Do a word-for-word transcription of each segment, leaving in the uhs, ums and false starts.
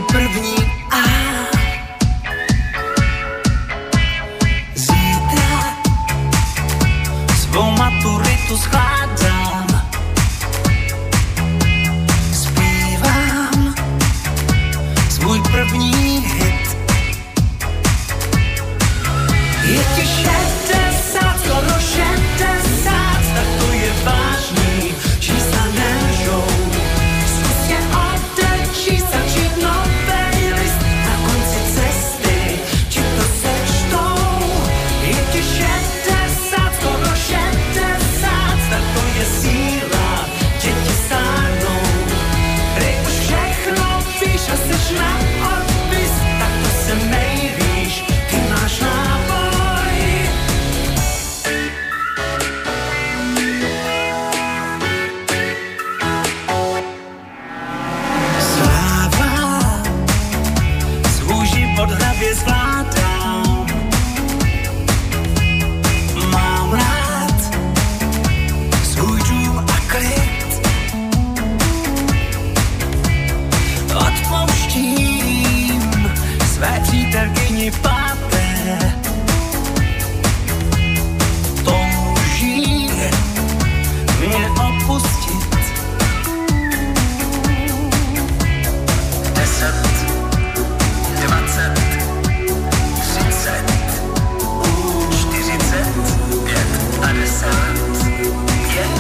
první A. Zítra svou maturitu skládám, zpívám svůj první hit. Je ti šedesát, skoro šedesát, tak to je vážný, čísla nelžou. Zkus je odečíst, začít novej list, na konci cesty ti to sečtou. Je ti šedesát, skoro šedesát, tak to je síla, děti stárnou. Prej už všechno víš a seš na odpis, tak to se nejvíš, ty máš náboj. Sláva, svůj život hravě zvládám. Mám rád svůj dům a klid. Odpouštím své přítelkyni páté. Touží mě opustit. Deset, dvacet, třicet, čtyřicet, pět, padesát, pět,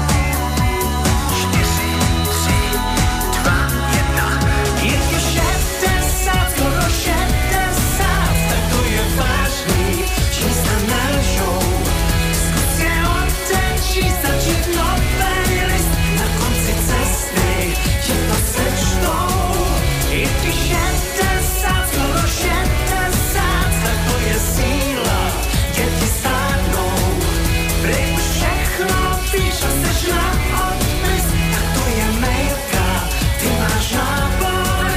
čtyři, tři, dva, jedna. Je ti šedesát, skoro šedesát, tak to je vážný, čísla nelžou. Zkus je odečíst, začít novej list, na konci cesty ti to sečtou. Je ti šedesát, skoro šedesát, tak to je síla, děti stárnou. Prej už všechno víš a seš na odpis, tak to je mailka, ty máš náboj.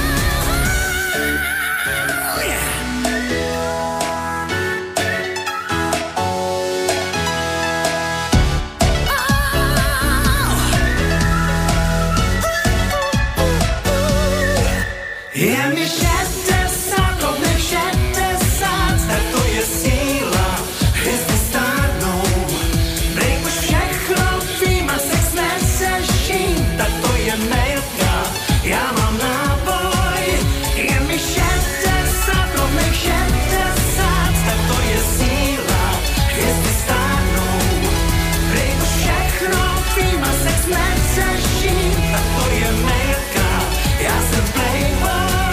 Je mi šedesát, rovných šedesát, tak to je síla, hvězdy stárnou. Prej už všechno vím a sex neseším, tak to je mailka, já mám náboj. Je mi šedesát, rovných šedesát, tak to je síla, hvězdy stárnou. Prej už všechno vím a sex neseším, tak to je mailka, já jsem playboy.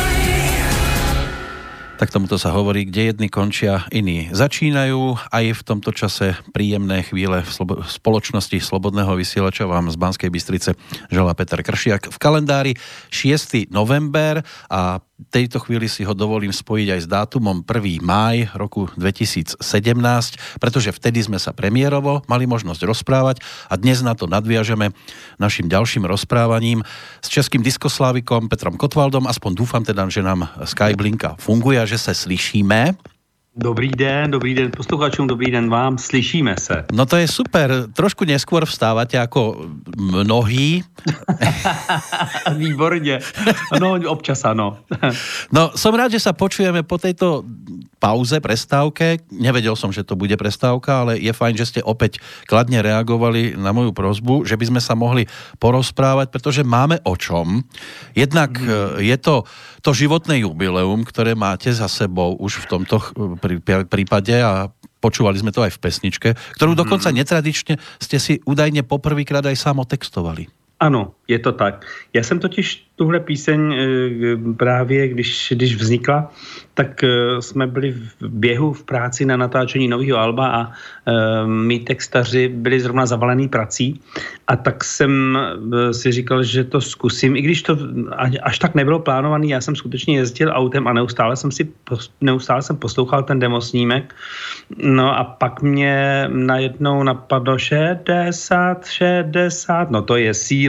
Tak tomuto sa hovorí, kde jedni končia, iní začínajú. Aj v tomto čase príjemné chvíle v slobo- spoločnosti Slobodného vysielača vám z Banskej Bystrice želá Peter Kršiak. V kalendári šiesteho november a tejto chvíli si ho dovolím spojiť aj s dátumom prvého mája roku dvetisícsedemnásť, pretože vtedy sme sa premiérovo mali možnosť rozprávať a dnes na to nadviažeme našim ďalším rozprávaním s českým diskoslávikom Petrom Kotwaldom. Aspoň dúfam teda, že nám Skype linka funguje a že se slyšíme. Dobrý den, dobrý den posluchačům, dobrý den vám, slyšíme se. No to je super, trošku neskôr vstávate ako mnohí. Výborně, no občas ano. No som rád, že sa počujeme po tejto pauze, prestávke. Nevedel som, že to bude prestávka, ale je fajn, že ste opäť kladne reagovali na moju prosbu, že by sme sa mohli porozprávať, pretože máme o čom. Jednak mm. je to to životné jubileum, ktoré máte za sebou už v tomto prípade a počúvali sme to aj v pesničke, ktorú dokonca netradične ste si údajne poprvýkrát aj sám otextovali. Ano, je to tak. Já jsem totiž tuhle píseň právě, když, když vznikla, tak jsme byli v běhu v práci na natáčení nového alba a mý textaři byli zrovna zavalený prací a tak jsem si říkal, že to zkusím, i když to až tak nebylo plánovaný, já jsem skutečně jezdil autem a neustále jsem si neustále jsem poslouchal ten demosnímek, no a pak mě najednou napadlo šedesát, šedesát, no to je síla,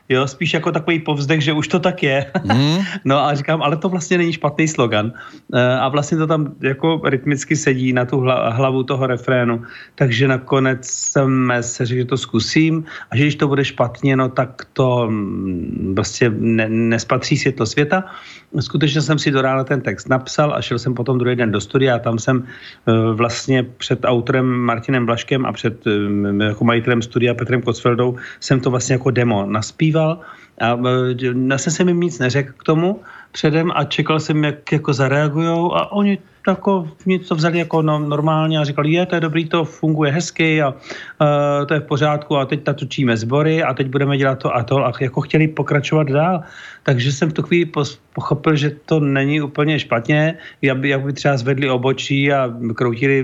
jo, spíš jako takový povzdech, že už to tak je. Mm. No a říkám, ale to vlastně není špatný slogan. A vlastně to tam jako rytmicky sedí na tu hlavu toho refrénu, takže nakonec jsem se řekl, že to zkusím a že když to bude špatně, no tak to prostě ne, nespatří světlo světa. Skutečně jsem si do rána ten text napsal a šel jsem potom druhý den do studia a tam jsem vlastně před autorem Martinem Blažkem a před jako majitelem studia Petrem Kocfeldou jsem to vlastně jako demo naspíval a vlastně jsem jim nic neřekl k tomu předem a čekal jsem, jak jako zareagujou a oni jako něco vzali jako no, normálně a říkali, je, to je dobrý, to funguje hezky a uh, to je v pořádku a teď natočíme sbory a teď budeme dělat to a to a jako chtěli pokračovat dál. Takže jsem v tu chvíli pochopil, že to není úplně špatně, jak by, jak by třeba zvedli obočí a kroutili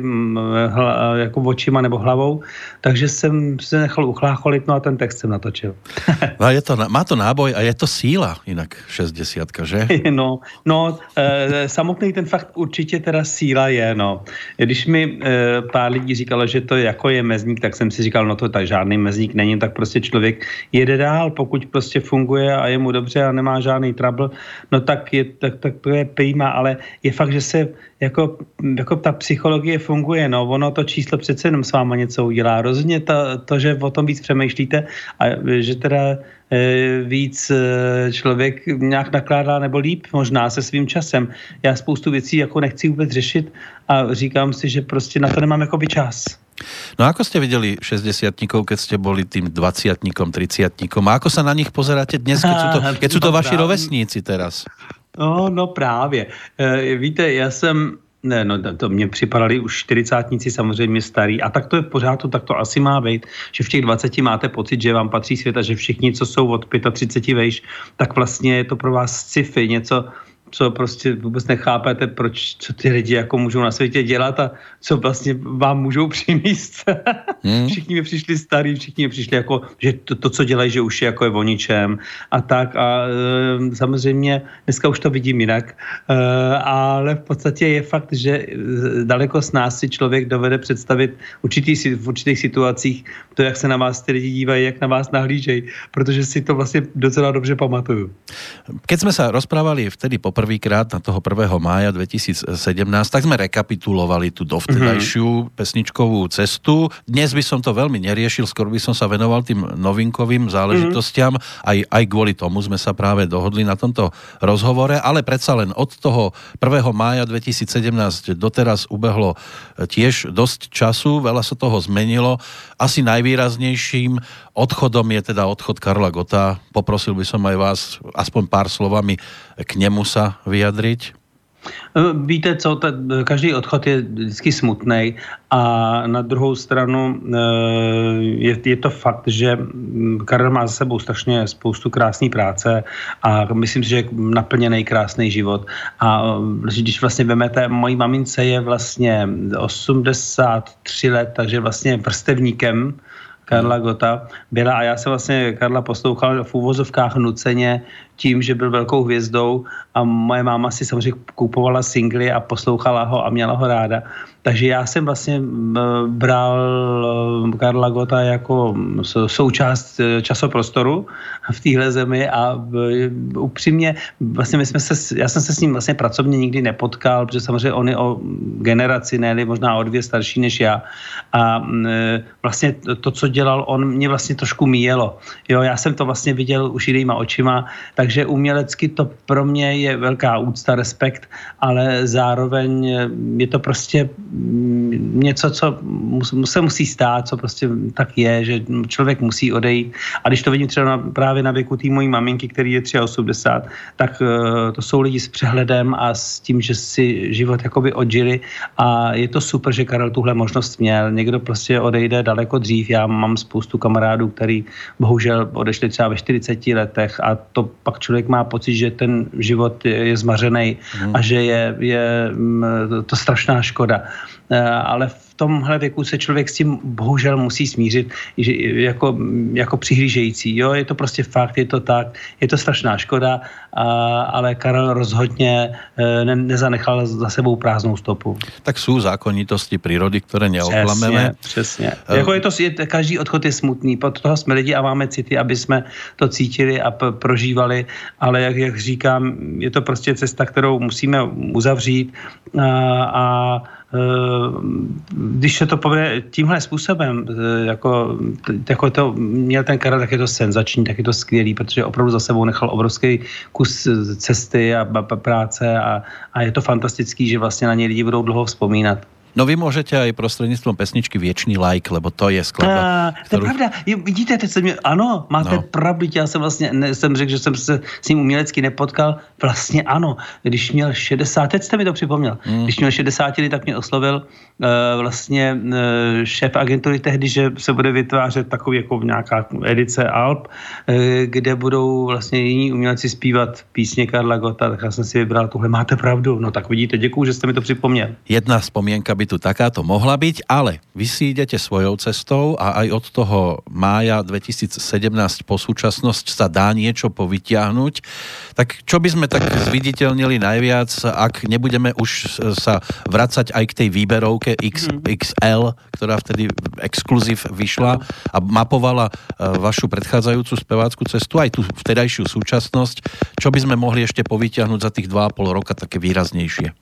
hla, jako očima nebo hlavou, takže jsem se nechal uchlácholit, no a ten text jsem natočil. A je to, má to náboj a je to síla jinak šestdesiatka, že? No, no e, samotný ten fakt určitě teda síla je, no. Když mi e, pár lidí říkalo, že to jako je mezník, tak jsem si říkal, no to tak žádný mezník není, tak prostě člověk jede dál, pokud prostě funguje a je mu dobře a nemá žádný trouble, no tak, je, tak, tak to je prima, ale je fakt, že se jako, jako ta psychologie funguje, no, ono to číslo přece jenom s váma něco udělá. Rozhodně to, to, že o tom víc přemýšlíte a že teda e, víc e, člověk nějak nakládá nebo líp možná se svým časem. Já spoustu věcí jako nechci vůbec řešit a říkám si, že prostě na to nemám jakoby čas. No ako ste videli šesťdesiatnikov, keď ste boli tým dvadsiatnikom, tridsiatnikom? A ako sa na nich pozeráte dnes, keď sú to, keď sú to vaši rovesníci teraz? No, no právě. E, víte, já jsem Ne, no to mě připadali už čtyřicátníci samozřejmě starý a tak to je v pořádku, tak to asi má být, že v těch dvaceti máte pocit, že vám patří svět a že všichni, co jsou od třiceti pěti vejš, tak vlastně je to pro vás sci-fi, něco, co prostě vůbec nechápete, proč, co ty lidi jako můžou na světě dělat a co vlastně vám můžou přinést. Hmm. Všichni mi přišli starý, všichni mi přišli jako, že to, to co dělají, že už je jako je o ničem a tak a e, samozřejmě dneska už to vidím jinak, e, ale v podstatě je fakt, že daleko s nás si člověk dovede představit určitý, v určitých situacích to, jak se na vás ty lidi dívají, jak na vás nahlížejí, protože si to vlastně docela dobře pamatuju. Keď sme sa rozprávali vtedy po prvýkrát na toho prvého mája dvetisícsedemnásť, tak sme rekapitulovali tú dovtedajšiu mm-hmm. pesničkovú cestu. Dnes by som to veľmi neriešil, skôr by som sa venoval tým novinkovým záležitostiam. Mm-hmm. Aj, aj kvôli tomu sme sa práve dohodli na tomto rozhovore, ale predsa len od toho prvého mája dvetisícsedemnásť doteraz ubehlo tiež dosť času, veľa sa toho zmenilo. Asi najvýraznejším odchodom je teda odchod Karla Gotta. Poprosil by som aj vás aspoň pár slovami k nemu sa vyjadriť? Víte co, ta, každý odchod je vždycky smutnej a na druhou stranu je, je to fakt, že Karel má za sebou strašně spoustu krásné práce a myslím si, že je naplněný krásný život. A když vlastně vemete, mojí mamince je vlastně osmdesát tři let, takže vlastně vrstevníkem Karla Gotta byla a já jsem vlastně Karla poslouchal v úvozovkách nuceně tím, že byl velkou hvězdou a moje máma si samozřejmě kupovala singly a poslouchala ho a měla ho ráda. Takže já jsem vlastně bral Karla Gotta jako součást časoprostoru v téhle zemi a upřímně vlastně my jsme se, já jsem se s ním vlastně pracovně nikdy nepotkal, protože samozřejmě on je o generaci, ne možná o dvě starší než já. A vlastně to, co dělal on, mě vlastně trošku míjelo. Jo, já jsem to vlastně viděl už jinýma očima, takže umělecky to pro mě je velká úcta, respekt, ale zároveň je to prostě něco, co se musí stát, co prostě tak je, že člověk musí odejít. A když to vidím třeba na, právě na věku té mojí maminky, který je osmdesát tři, tak uh, to jsou lidi s přehledem a s tím, že si život jakoby odžili a je to super, že Karel tuhle možnost měl. Někdo prostě odejde daleko dřív. Já mám spoustu kamarádů, který bohužel odešli třeba ve čtyřiceti letech a to pak člověk má pocit, že ten život je, je zmařený hmm. a že je, je to strašná škoda. ale v tomhle věku se člověk s tím bohužel musí smířit že jako, jako přihlížející. Jo, je to prostě fakt, je to tak, je to strašná škoda, a, ale Karel rozhodně ne, nezanechal za sebou prázdnou stopu. Tak jsou zákonitosti přírody, které neoklameme. Přesně, přesně. Um, jako je to, je, každý odchod je smutný, pod toho jsme lidi a máme city, aby jsme to cítili a p- prožívali, ale jak, jak říkám, je to prostě cesta, kterou musíme uzavřít a, a když se to povede tímhle způsobem, jako, jako to měl ten Karel, tak je to senzační, tak je to skvělý, protože opravdu za sebou nechal obrovský kus cesty a práce a, a je to fantastický, že vlastně na něj lidi budou dlouho vzpomínat. No vy můžete aj prostřednictvím pesničky Věčný like, lebo to je skladba, uh, kterou... To je pravda, je, vidíte, teď se mě, ano, máte no. pravdu, já jsem vlastně, ne, jsem řekl, že jsem se s ním umělecky nepotkal, vlastně ano, když měl šedesát, teď jste mi to připomněl, mm. když měl šedesát let, tak mě oslovil uh, vlastně uh, šéf agentury tehdy, že se bude vytvářet takový jako nějaká edice alb, uh, kde budou vlastně jiní umělci zpívat písně Karla Gotta, tak já jsem si vybral tuhle, máte pravdu, no tak vidíte, děkuju, že jste mi to připomněl. Jedna vzpomínka by tu takáto mohla byť, ale vy si idete svojou cestou a aj od toho mája dvetisícsedemnásť po súčasnosť sa dá niečo povytiahnuť. Tak čo by sme tak zviditeľnili najviac, ak nebudeme už sa vracať aj k tej výberovke X, mm. X L, ktorá vtedy exkluzív vyšla a mapovala vašu predchádzajúcu spevácku cestu, aj tú vtedajšiu súčasnosť. Čo by sme mohli ešte povytiahnuť za tých dva a pol roka také výraznejšie?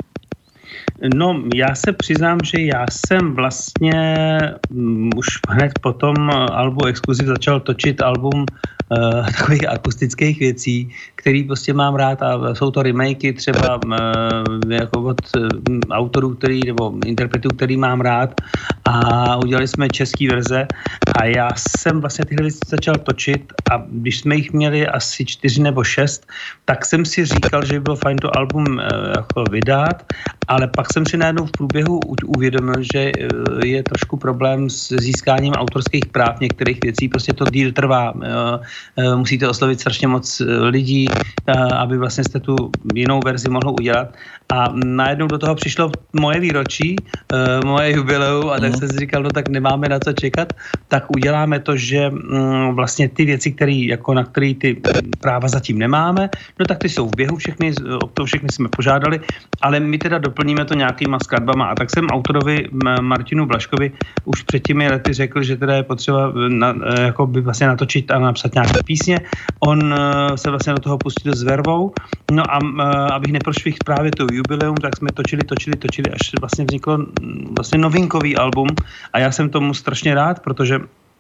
No, já se přiznám, že já jsem vlastně um, už hned po tom albu Exkluziv začal točit album uh, takových akustických věcí, který prostě mám rád a jsou to remakey třeba uh, jako od uh, autorů, který, nebo interpretů, který mám rád a udělali jsme český verze a já jsem vlastně tyhle věci začal točit a když jsme jich měli asi čtyři nebo šest, tak jsem si říkal, že by bylo fajn to album uh, jako vydat, ale pak jsem si najednou v průběhu uvědomil, že je trošku problém s získáním autorských práv některých věcí, prostě to díl trvá, musíte oslovit strašně moc lidí, aby vlastně jste tu jinou verzi mohli udělat a najednou do toho přišlo moje výročí, moje jubileum a tak jsem si říkal, no tak nemáme na co čekat, tak uděláme to, že vlastně ty věci, který, jako na které ty práva zatím nemáme, no tak ty jsou v běhu, všechny, o to všechny jsme požádali, ale my teda doplníme to nějakýma skladbama a tak jsem autorovi Martinu Blažkovi už před těmi lety řekl, že teda je potřeba na, jako by vlastně natočit a napsat nějaké písně. On se vlastně do toho pustil s vervou, no a abych neprošvihl právě to jubileum, tak jsme točili, točili, točili, až vlastně vzniklo vlastně novinkový album a já jsem tomu strašně rád, protože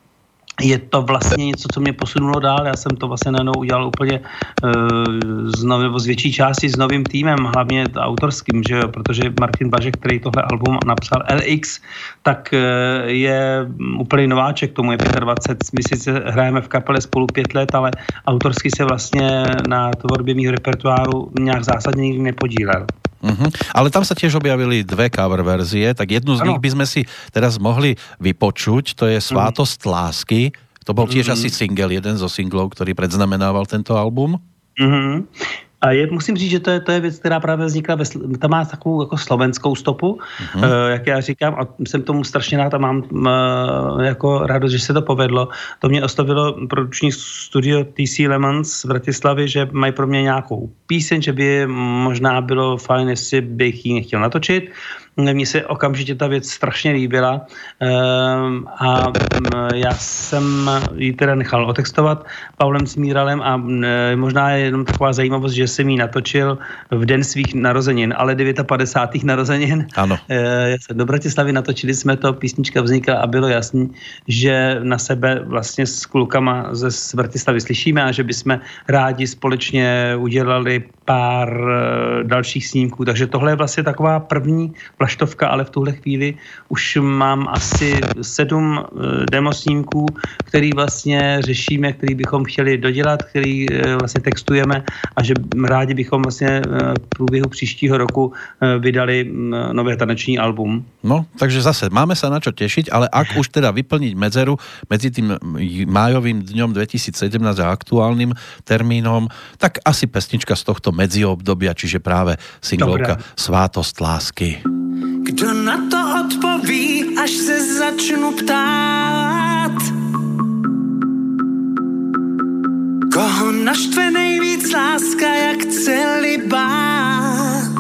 je to vlastně něco, co mě posunulo dál. Já jsem to vlastně najednou udělal úplně uh, z, nov, nebo z větší části s novým týmem, hlavně autorským, že jo? Protože Martin Blažek, který tohle album napsal L X, tak uh, je úplný nováček, tomu je dvacet pět. My sice hrajeme v kapele spolu pět let, ale autorsky se vlastně na tvorbě mýho repertoáru nějak zásadně nikdy nepodílel. Uh-huh. Ale tam sa tiež objavili dve cover verzie, tak jednu z ano. nich by sme si teraz mohli vypočuť, to je Svátosť lásky, to bol tiež uh-huh. asi single, jeden zo singlov, ktorý predznamenával tento album. Uh-huh. A je, musím říct, že to je, to je věc, která právě vznikla, ve, ta má takovou jako slovenskou stopu, uh-huh. uh, jak já říkám, a jsem tomu strašně rád a mám uh, jako radost, že se to povedlo. To mě oslovilo produční studio T C Lemons z Bratislavy, že mají pro mě nějakou píseň, že by možná bylo fajn, jestli bych ji nechtěl natočit. Mně se okamžitě ta věc strašně líbila um, a um, já jsem ji teda nechal otextovat Pavlem Smíralem a um, možná je jenom taková zajímavost, že jsem ji natočil v den svých narozenin, ale padesátých devátých narozenin. Ano. Já jsem do Bratislavy, natočili jsme to, písnička vznikla a bylo jasný, že na sebe vlastně s klukama ze Bratislavy slyšíme a že bychom rádi společně udělali pár dalších snímků, takže tohle je vlastně taková první vlaštovka, ale v tuhle chvíli už mám asi sedm demo snímků, který vlastně řešíme, který bychom chtěli dodělat, který vlastně textujeme a že rádi bychom vlastně v průběhu příštího roku vydali nové taneční album. No, takže zase máme sa na čo tešiť, ale ak už teda vyplniť medzeru medzi tým májovým dňom dvetisícsedemnásť a aktuálnym termínom, tak asi pesnička z tohto medziobdobia, čiže práve singlovka Svátosť lásky. Kdo na to odpoví, až se začnu ptát? Koho naštve nejvíc láska jak celibát?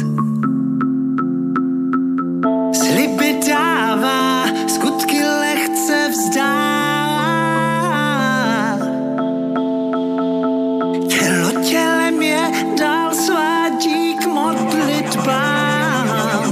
Sliby dává, skutky lehce vzdává. Tělo tělem je dál svádí k modlitbám.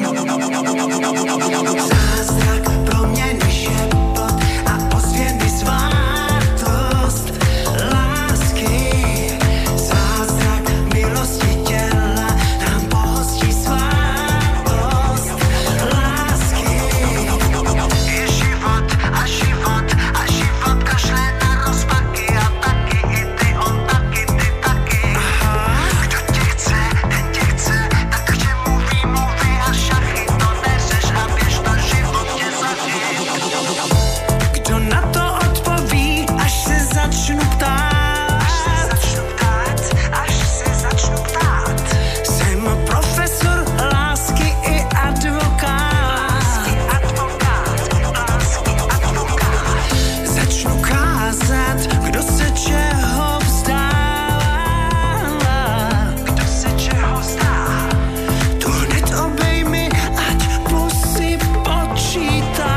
Zázrak proměny šepot a ozvěny svátost lásky. Zázrak milosti těla nám pohostí svátost lásky. Je život a život a život kašle na rozpaky a taky i ty, on taky, ty taky. Kdo tě chce, ten tě chce, tak k čemu výmluvy a šachy, to neřeš a běž to, život tě zachyt. Kdo na to odpoví, až se začnu ptát? Až se začnu ptát, až se začnu ptát. Jsem profesor lásky i advokát. Lásky advokát, lásky advokát. Začnu kázat, kdo se čeho vzdává. Kdo se čeho vzdá? Tu hned obejmi, ať pusy počítá.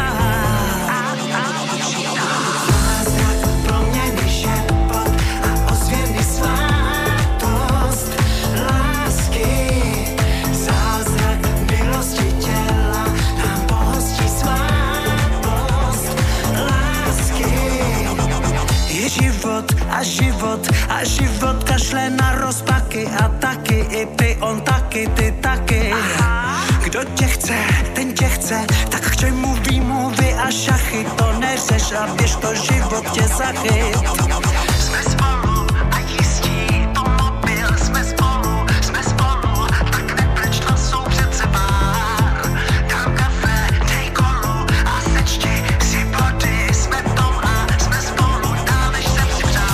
Zázrak proměny šepot a ozvěny svátost lásky. Zázrak milosti těla nám pohostí svátost lásky. Je život a život a život kašle na rozpaky a taky i ty, on taky, ty taky. Kdo tě chce, ten tě chce, tak k čemu výmluvy a šachy, to neřeš a běž to, život tě zachyt. Jsme spolu a jistí, to mobil, jsme spolu, jsme spolu, tak nepleč, to jsou přece pár. Dám kafe, dej kolu a sečti si body, jsme v tom a jsme spolu, dál než jsem si přál.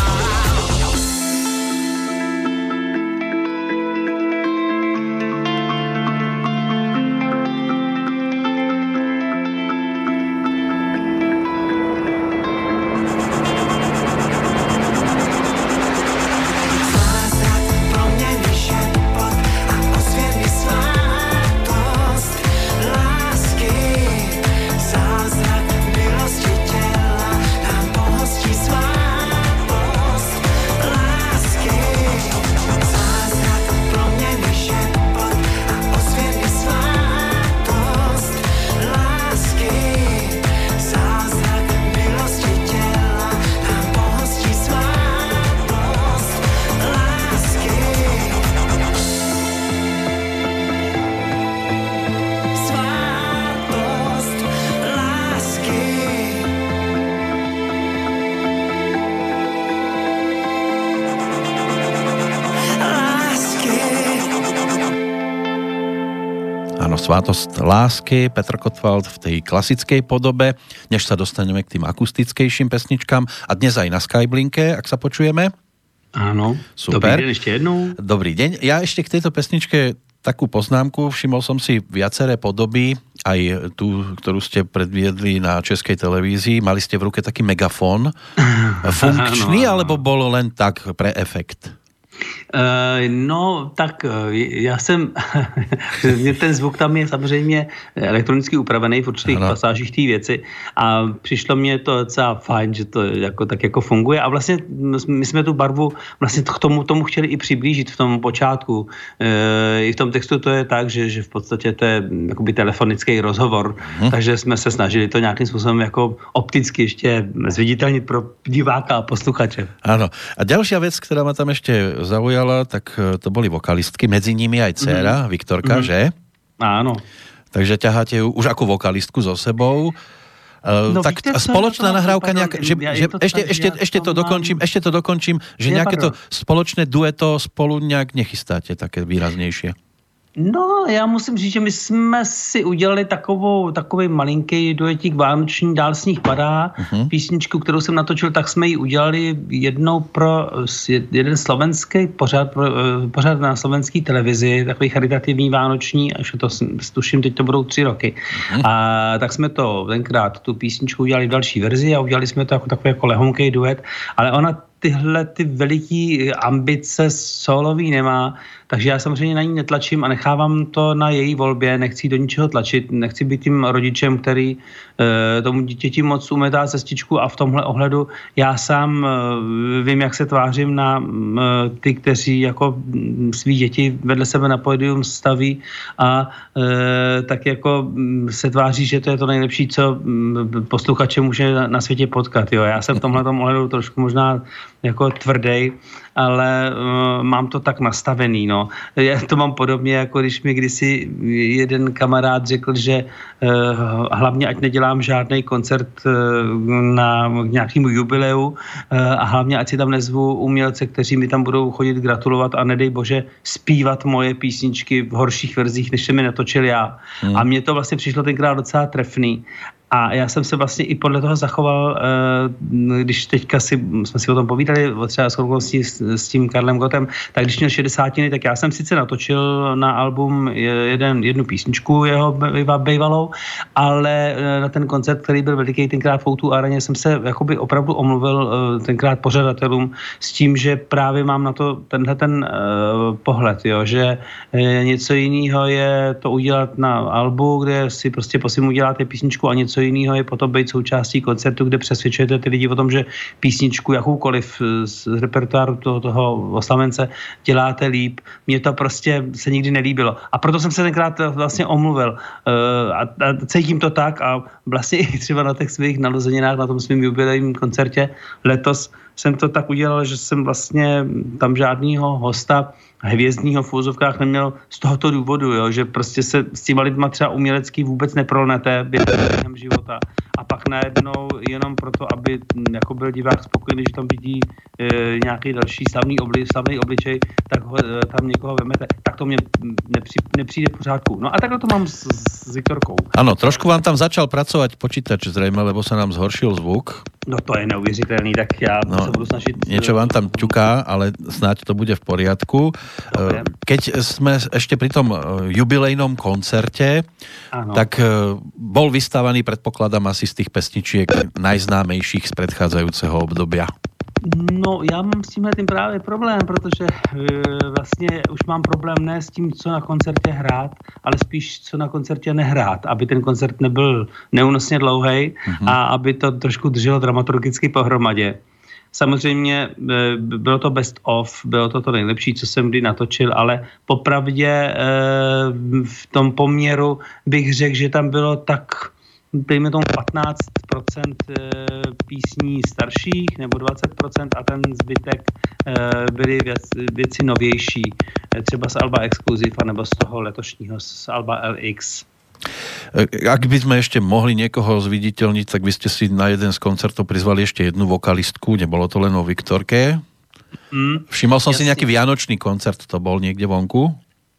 Zázrak proměny šepot a ozvěny svátost lásky. Zázrak milosti těla nám pohostí svátost lásky. Zázrak proměny šepot a ozvěny svátost lásky. Zázrak milosti těla nám pohostí svátost lásky. Svátost lásky. Lásky. Áno, Svátost lásky, Petr Kottwald v tej klasickej podobe, než sa dostaneme k tým akustickejším pesničkám a dnes aj na Skyblinke, ak sa počujeme. Áno. Super. Dobrý deň ešte jednou. Dobrý deň. Ja ešte k tejto pesničke takú poznámku, všimol som si viaceré podoby, aj tú, ktorú ste predviedli na Českej televízii. Mali ste v ruke taký megafón. Funkčný, Áno, áno. alebo bolo len tak pre efekt? Uh, no, tak uh, já jsem, mě ten zvuk tam je samozřejmě elektronicky upravený v určitých Ano. pasážích té věci a přišlo mně to docela fajn, že to jako, tak jako funguje a vlastně my jsme tu barvu vlastně k tomu, tomu chtěli i přiblížit v tom počátku. Uh, I v tom textu to je tak, že, že v podstatě to je jakoby telefonický rozhovor, hmm. takže jsme se snažili to nějakým způsobem jako opticky ještě zviditelnit pro diváka a posluchače. Áno. A ďalšia vec, ktorá ma tam ešte zaujala, tak to boli vokalistky, medzi nimi aj dcéra, mm. Viktorka, mm. že? Áno. Takže ťaháte ju už ako vokalistku so sebou. No, tak víte, spoločná to, nahrávka pardon, nejaká, že, ja, že to ešte, tak, ešte, ja ešte to mám... dokončím, ešte to dokončím, že Nie, nejaké pardon. to spoločné dueto spolu nejak nechystáte také výraznejšie. No, já musím říct, že my jsme si udělali takovou, takový malinký duetík vánoční, Dál sníh padá. Uh-huh. Písničku, kterou jsem natočil, tak jsme ji udělali jednou pro jeden slovenský pořád, pro, pořád na slovenské televizi, takový charitativní vánoční, až to tuším, teď to budou tři roky. Uh-huh. A tak jsme to tenkrát, tu písničku udělali v další verzi a udělali jsme to jako takový jako lehonký duet, ale ona tyhle ty veliký ambice solový nemá, takže já samozřejmě na ní netlačím a nechávám to na její volbě, nechci do ničeho tlačit, nechci být tím rodičem, který e, tomu dítěti moc umetá cestičku a v tomhle ohledu já sám e, vím, jak se tvářím na e, ty, kteří jako svý děti vedle sebe na pódium staví a e, tak jako se tváří, že to je to nejlepší, co posluchače může na, na světě potkat. Jo. Já jsem v tomhle ohledu trošku možná jako tvrdej, ale uh, mám to tak nastavený, no. Já to mám podobně, jako když mi kdysi jeden kamarád řekl, že uh, hlavně ať nedělám žádný koncert uh, na nějakému jubileu uh, a hlavně ať si tam nezvu umělce, kteří mi tam budou chodit gratulovat a nedej bože zpívat moje písničky v horších verzích, než jsem mi natočil já. Hmm. A mně to vlastně přišlo tenkrát docela trefný. A já jsem se vlastně i podle toho zachoval, když teďka si, jsme si o tom povídali, třeba s, s tím Karlem Gottem, tak když měl šedesátiny, tak já jsem sice natočil na album jeden, jednu písničku jeho bejvalou, ale na ten koncert, který byl veliký tenkrát v O dva areně, jsem se jakoby opravdu omluvil tenkrát pořadatelům s tím, že právě mám na to tenhle ten uh, pohled, jo, že něco jiného je to udělat na albu, kde si prostě po svým uděláte písničku a něco jiného je potom být součástí koncertu, kde přesvědčujete ty lidi o tom, že písničku jakoukoliv z repertoáru toho, toho oslavence děláte líp. Mně to prostě se nikdy nelíbilo. A proto jsem se tenkrát vlastně omluvil. A, a cítím to tak a vlastně i třeba na těch svých narozeninách, na tom svým jubilejním koncertě letos jsem to tak udělal, že jsem vlastně tam žádnýho hosta hvězdního v úzovkách neměl z tohoto důvodu, jo, že prostě se s těma lidma třeba umělecký vůbec neprolnete během života. A pak najednou jenom proto, aby jako byl divák spokojený, že tam vidí e, nějaký další slavný, obli, slavný obličej, tak ho, e, tam někoho vemete. Tak to mě nepři, nepřijde v pořádku. No a takhle to mám s, s Viktorkou. Ano, trošku vám tam začal pracovať počítač zrejme, lebo sa nám zhoršil zvuk. No to je neuvěřitelný, tak já no, se budu snažit... Niečo vám tam ťuká, ale snáď to bude v poriadku. Dobre. Keď sme ešte pri tom jubilejnom koncerte, ano. tak bol vystávaný, predpokladám, asi z tých pesničiek najznámejších z predchádzajúceho obdobia. No, já mám s tímhle tím právě problém, protože e, vlastně už mám problém ne s tím, co na koncertě hrát, ale spíš, co na koncertě nehrát, aby ten koncert nebyl neúnosně dlouhej mm-hmm. a aby to trošku drželo dramaturgicky pohromadě. Samozřejmě e, bylo to best of, bylo to to nejlepší, co jsem kdy natočil, ale popravdě e, v tom poměru bych řekl, že tam bylo tak dejme tomu patnáct procent písní starších nebo dvacet procent a ten zbytek byly věc, věci novější, třeba z alba Exclusive nebo z toho letošního, z alba L X. Ak by sme ešte mohli niekoho zviditeľniť, tak by ste si na jeden z koncertov prizvali ešte jednu vokalistku, nebolo to len o Viktorke. Mm, Všimol som jasný. Si nejaký vianočný koncert, to bol niekde vonku?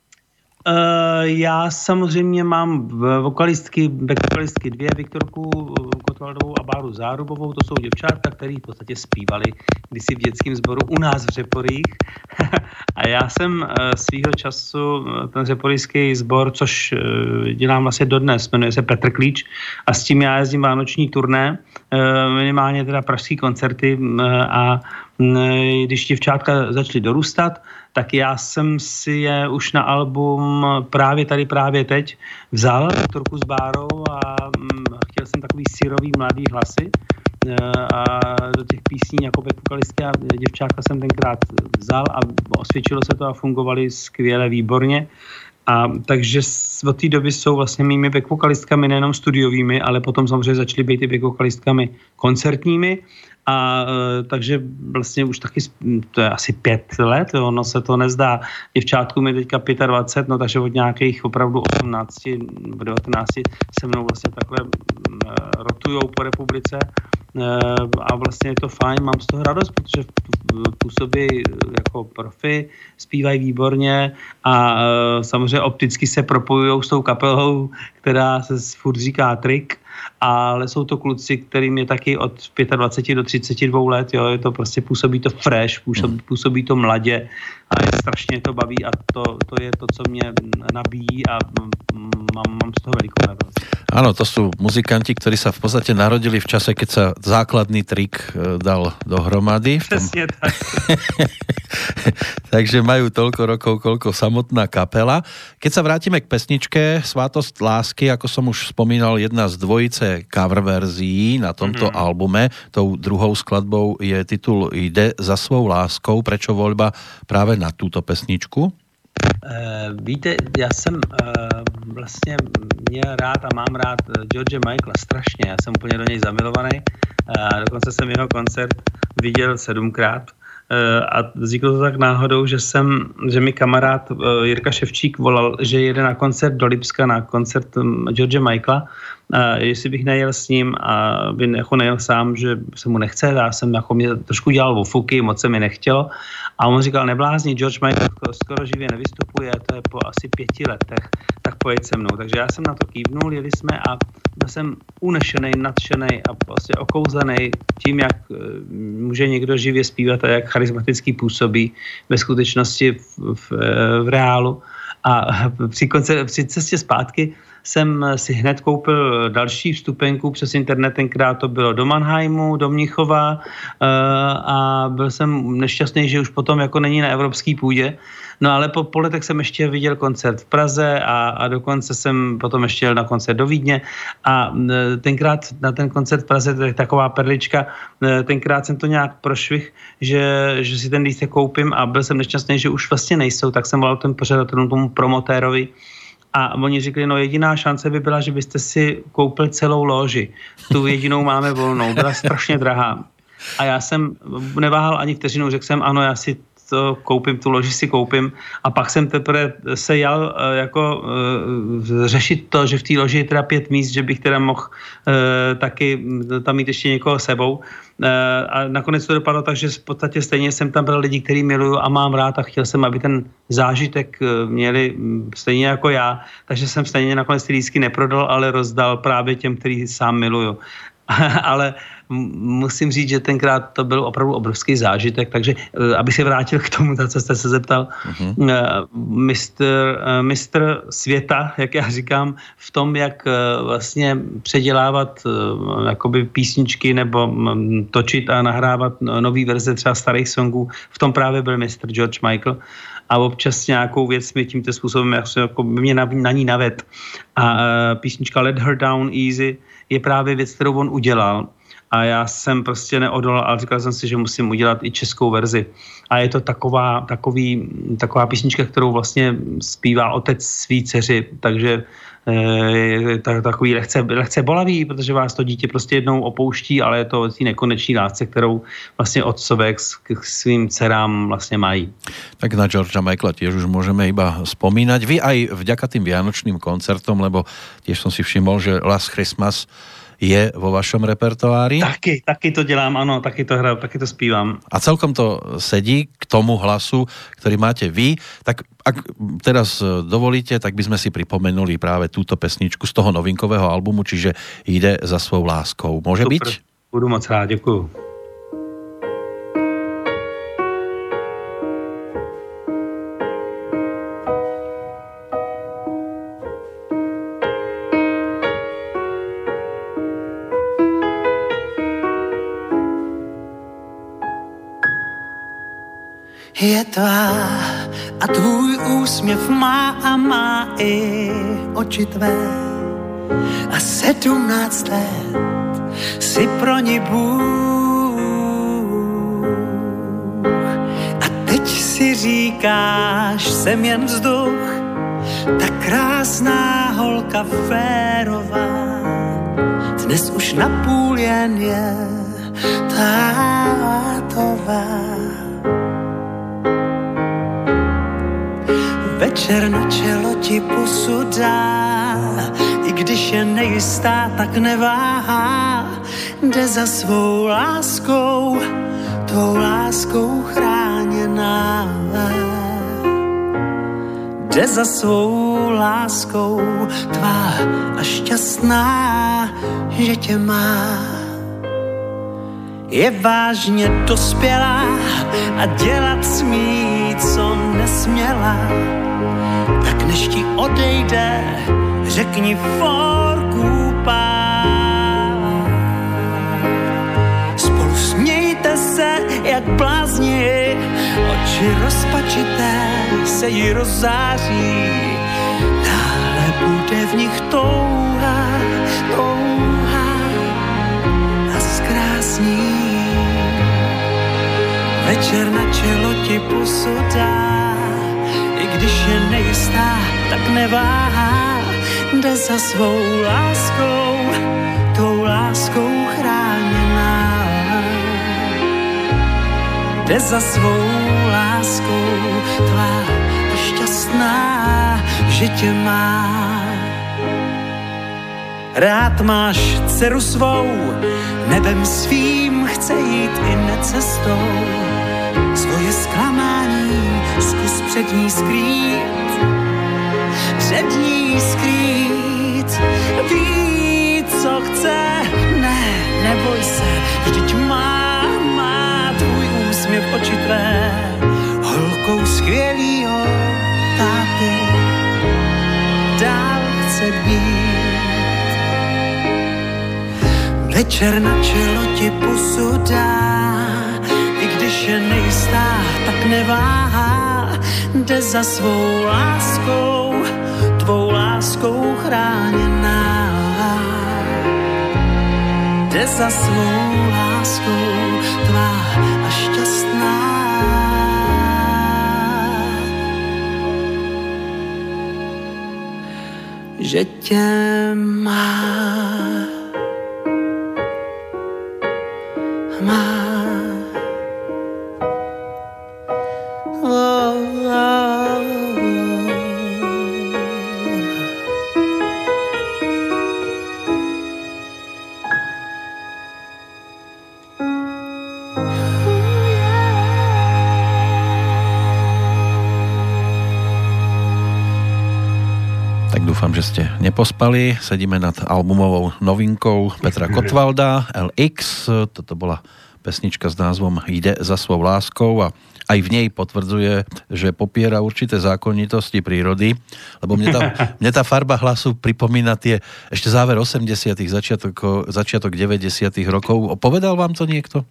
Uh, já samozřejmě mám vokalistky, vokalistky dvě, Viktorku Kotwaldovou a Báru Zárubovou, to jsou děvčátka, který v podstatě zpívali kdysi v dětském sboru u nás v Řeporích. A já jsem uh, svýho času ten řeporijský sbor, což uh, dělám vlastně dodnes, jmenuje se Petr Klíč a s tím já jezdím vánoční turné, uh, minimálně teda pražský koncerty uh, a uh, když děvčátka začaly dorůstat, tak já jsem si je už na album právě tady, právě teď vzal Viktorku s Bárou a chtěl jsem takový syrový mladý hlasy a do těch písní jako vokalistky a děvčátka jsem tenkrát vzal a osvědčilo se to a fungovali skvěle, výborně. A takže od té doby jsou vlastně mými back vokalistkami nejenom studiovými, ale potom samozřejmě začaly být i back vokalistkami koncertními. A e, takže vlastně už taky, to je asi pět let, jo, ono se to nezdá. Děvčátkům je teďka dvacet pět, no takže od nějakých opravdu osmnáct nebo devatenáct se mnou vlastně takhle e, rotujou po republice a vlastně je to fajn, mám z toho radost, protože působí jako profi, zpívají výborně a samozřejmě opticky se propojují s tou kapelou, která se furt říká Trik, ale jsou to kluci, kterým je taky od dvacet pět do třicet dva let, jo, je to prostě působí to fresh, působí, působí to mladě a je strašně to baví a to, to je to, co mě nabíjí a mám, mám z toho velikou radost. Áno, to sú muzikanti, ktorí sa v podstate narodili v čase, keď sa základný Trik dal dohromady. Přesně tak. Takže majú toľko rokov, koľko samotná kapela. Keď sa vrátime k pesničke Svátosť lásky, ako som už spomínal, jedna z dvojice cover verzií na tomto mm-hmm. albume. Tou druhou skladbou je titul Jde za svou láskou. Prečo voľba práve na túto pesničku? Uh, víte, já jsem uh, vlastně měl rád a mám rád George Michaela strašně, já jsem úplně do něj zamilovaný, uh, dokonce jsem jeho koncert viděl sedmkrát uh, a vzniklo to tak náhodou, že jsem, že mi kamarád uh, Jirka Ševčík volal, že jede na koncert do Lipska, na koncert um, George Michaela, uh, jestli bych nejel s ním a by jako nejel sám, že se mu nechce, já jsem jako mě trošku dělal ofuky, moc se mi nechtělo. A on říkal, neblázni, George Michael skoro živě nevystupuje, to je po asi pěti letech, tak pojď se mnou. Takže já jsem na to kývnul, jeli jsme a byl jsem unešenej, nadšenej a prostě okouzlenej tím, jak může někdo živě zpívat a jak charismaticky působí ve skutečnosti v, v, v reálu. A při, konce, při cestě zpátky jsem si hned koupil další vstupenku přes internet, tenkrát to bylo do Mannheimu, do Mnichova a byl jsem nešťastný, že už potom jako není na evropský půdě. No ale po, po letech jsem ještě viděl koncert v Praze a, a dokonce jsem potom ještě jel na koncert do Vídně a tenkrát na ten koncert v Praze, to je taková perlička, tenkrát jsem to nějak prošvih, že, že si ten lístek koupím a byl jsem nešťastný, že už vlastně nejsou, tak jsem volal ten pořadatelům, tomu promotérovi. A oni řekli, no jediná šance by byla, že byste si koupil celou loži. Tu jedinou máme volnou, byla strašně drahá. A já jsem neváhal ani vteřinu, řekl jsem, ano, já si to koupím, tu loži si koupím. A pak jsem teprve se jal jako uh, řešit to, že v té loži je teda pět míst, že bych teda mohl uh, taky tam mít ještě někoho sebou. Uh, a nakonec to dopadlo tak, že v podstatě stejně jsem tam byl lidi, který miluju a mám rád a chtěl jsem, aby ten zážitek měli stejně jako já. Takže jsem stejně nakonec ty lístky neprodal, ale rozdal právě těm, který sám miluju. Ale musím říct, že tenkrát to byl opravdu obrovský zážitek, takže aby se vrátil k tomu, co jste se zeptal, uh-huh. mistr, mistr světa, jak já říkám, v tom, jak vlastně předělávat jakoby písničky nebo točit a nahrávat nový verze třeba starých songů, v tom právě byl mistr George Michael a občas nějakou věc mi tímto způsobem jako mě na, na ní naved. A písnička Let Her Down Easy je právě věc, kterou on udělal. A já jsem prostě neodolal, ale říkal jsem si, že musím udělat i českou verzi. A je to taková, takový, taková písnička, kterou vlastně zpívá otec svý dceři, takže je takový lehce, lehce bolavý, protože vás to dítě prostě jednou opouští, ale je to o té nekonečné lásce, kterou vlastně otcové k svým dcerám vlastně mají. Tak na Georgea Michaela tiež už môžeme iba spomínať. Vy aj vďaka tým vianočným koncertom, lebo tiež som si všimol, že Last Christmas je vo vašom repertoári. Taky, taky to dělám, ano, taky to hraju, taky to zpívám. A celkom to sedí k tomu hlasu, ktorý máte vy. Tak ak teraz dovolíte, tak by sme si pripomenuli práve túto pesničku z toho novinkového albumu, čiže Jde za svou láskou. Môže Super. byť? Budu moc rád, děkuju. Je tvá a tvůj úsměv má a má i oči tvé a sedmnáct let si pro ní Bůh. A teď si říkáš, jsem jen vzduch, tak krásná holka férová, dnes už napůl jen je tátová. Večer na čelo ti pusu dá, i když je nejistá, tak neváhá. jde za svou láskou, tvou láskou chráněná. Jde za svou láskou, tvá a šťastná, že tě má. Je vážně dospělá a dělat smí, co nesměla. Tak než ti odejde, řekni forku pár. Spolu smějte se, jak blázni, oči rozpačité se jí rozzáří. Dále bude v nich touha, touha a zkrásní. Večer na čelo ti pusu dá, i když je nejistá, tak neváhá. Jde za svou láskou, tou láskou chráněná. Jde za svou láskou, tvá a šťastná, že tě má. Rád máš dceru svou, nebem svým chce jít i necestou. Svoje zklamání zkus před ní skrýt, před ní skrýt. Ví, co chce, ne, neboj se, vždyť má, má tvůj úsměv oči tvé, holkou skvělýho táty dál chce být. Večer na čelo ti pusu dá, i když je nejistá, tak neváhá. Jde za svou láskou, tvou láskou chráněná. Jde za svou láskou, tvá a šťastná. Že tě má. Má. Oh, oh, oh. Tak dúfam, že ste nepospali. Sedíme nad albumovou novinkou Petra Gottwalda el iks. Toto bola pesnička s názvom Jde za svou láskou a aj v nej potvrdzuje, že popiera určité zákonitosti prírody, lebo mne tá, mne tá farba hlasu pripomína tie ešte záver osemdesiatych, začiatok, začiatok deväťdesiatych rokov. Povedal vám to niekto?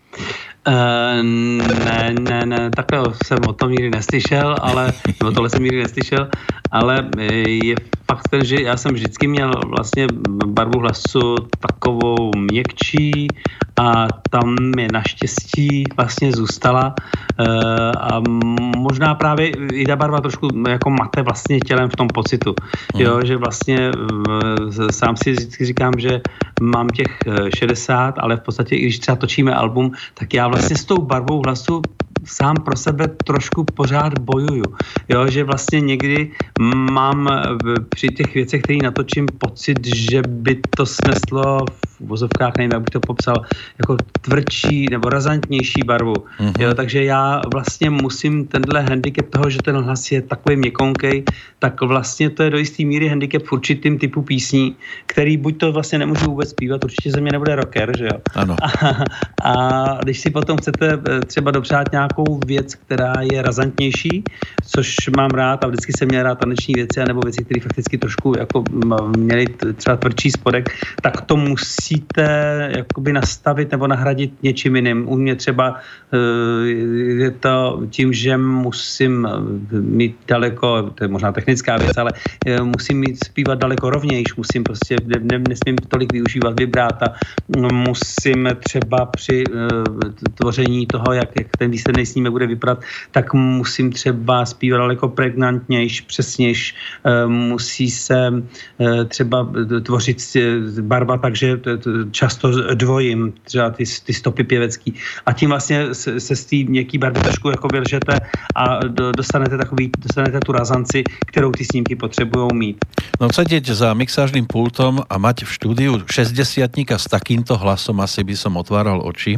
Uh, ne, ne, ne, takhle jsem o tom nikdy neslyšel, ale, nebo tohle jsem nikdy neslyšel, ale je fakt ten, že já jsem vždycky měl vlastně barvu hlasu takovou měkčí a tam mi naštěstí vlastně zůstala uh, a možná právě i ta barva trošku jako mate vlastně tělem v tom pocitu, mm. jo, že vlastně uh, sám si vždycky říkám, že mám těch šedesát, ale v podstatě, i když třeba točíme album, tak já vlastně s tou barvou hlasu sám pro sebe trošku pořád bojuju. Jo, že vlastně někdy mám při těch věcech, které natočím, pocit, že by to sneslo v uvozovkách, nevím, jak bych to popsal, jako tvrdší nebo razantnější barvu. Mm-hmm. Jo, takže já vlastně musím tenhle handicap toho, že ten hlas je takový měkonkej, tak vlastně to je do jistý míry handicap v určitým typu písní, který buď to vlastně nemůžu vůbec zpívat, určitě ze mě nebude rocker, že jo. Ano. A, a když si potom chcete třeba dopřát nějakou věc, která je razantnější, což mám rád a vždycky jsem měl rád taneční věci, nebo věci, které fakticky trošku jako měly třeba tvrdší spodek, tak to musíte jakoby nastavit nebo nahradit něčím jiným. U mě třeba je to tím, že musím mít daleko, to je možná technická věc, ale musím mít zpívat daleko rovnějš, musím prostě, ne, nesmím tolik využívat vibráta, musím třeba při tvoření toho, jak, jak ten výsledný snímek bude vypadat, tak musím třeba zpívat daleko pregnantnějš, přesnějš, musí se třeba tvořit barva, takže často dvojím, třeba ty, ty stopy pěvecký. A tím vlastně se, se z té měkký barvy trošku jako vylžete a do, dostanete, takový, dostanete tu razanci, kterou ty snímky potřebujou mít. No sedieť za mixážnym pultom a mať v štúdiu šesťdesiatnika s takýmto hlasom, asi by som otváral oči.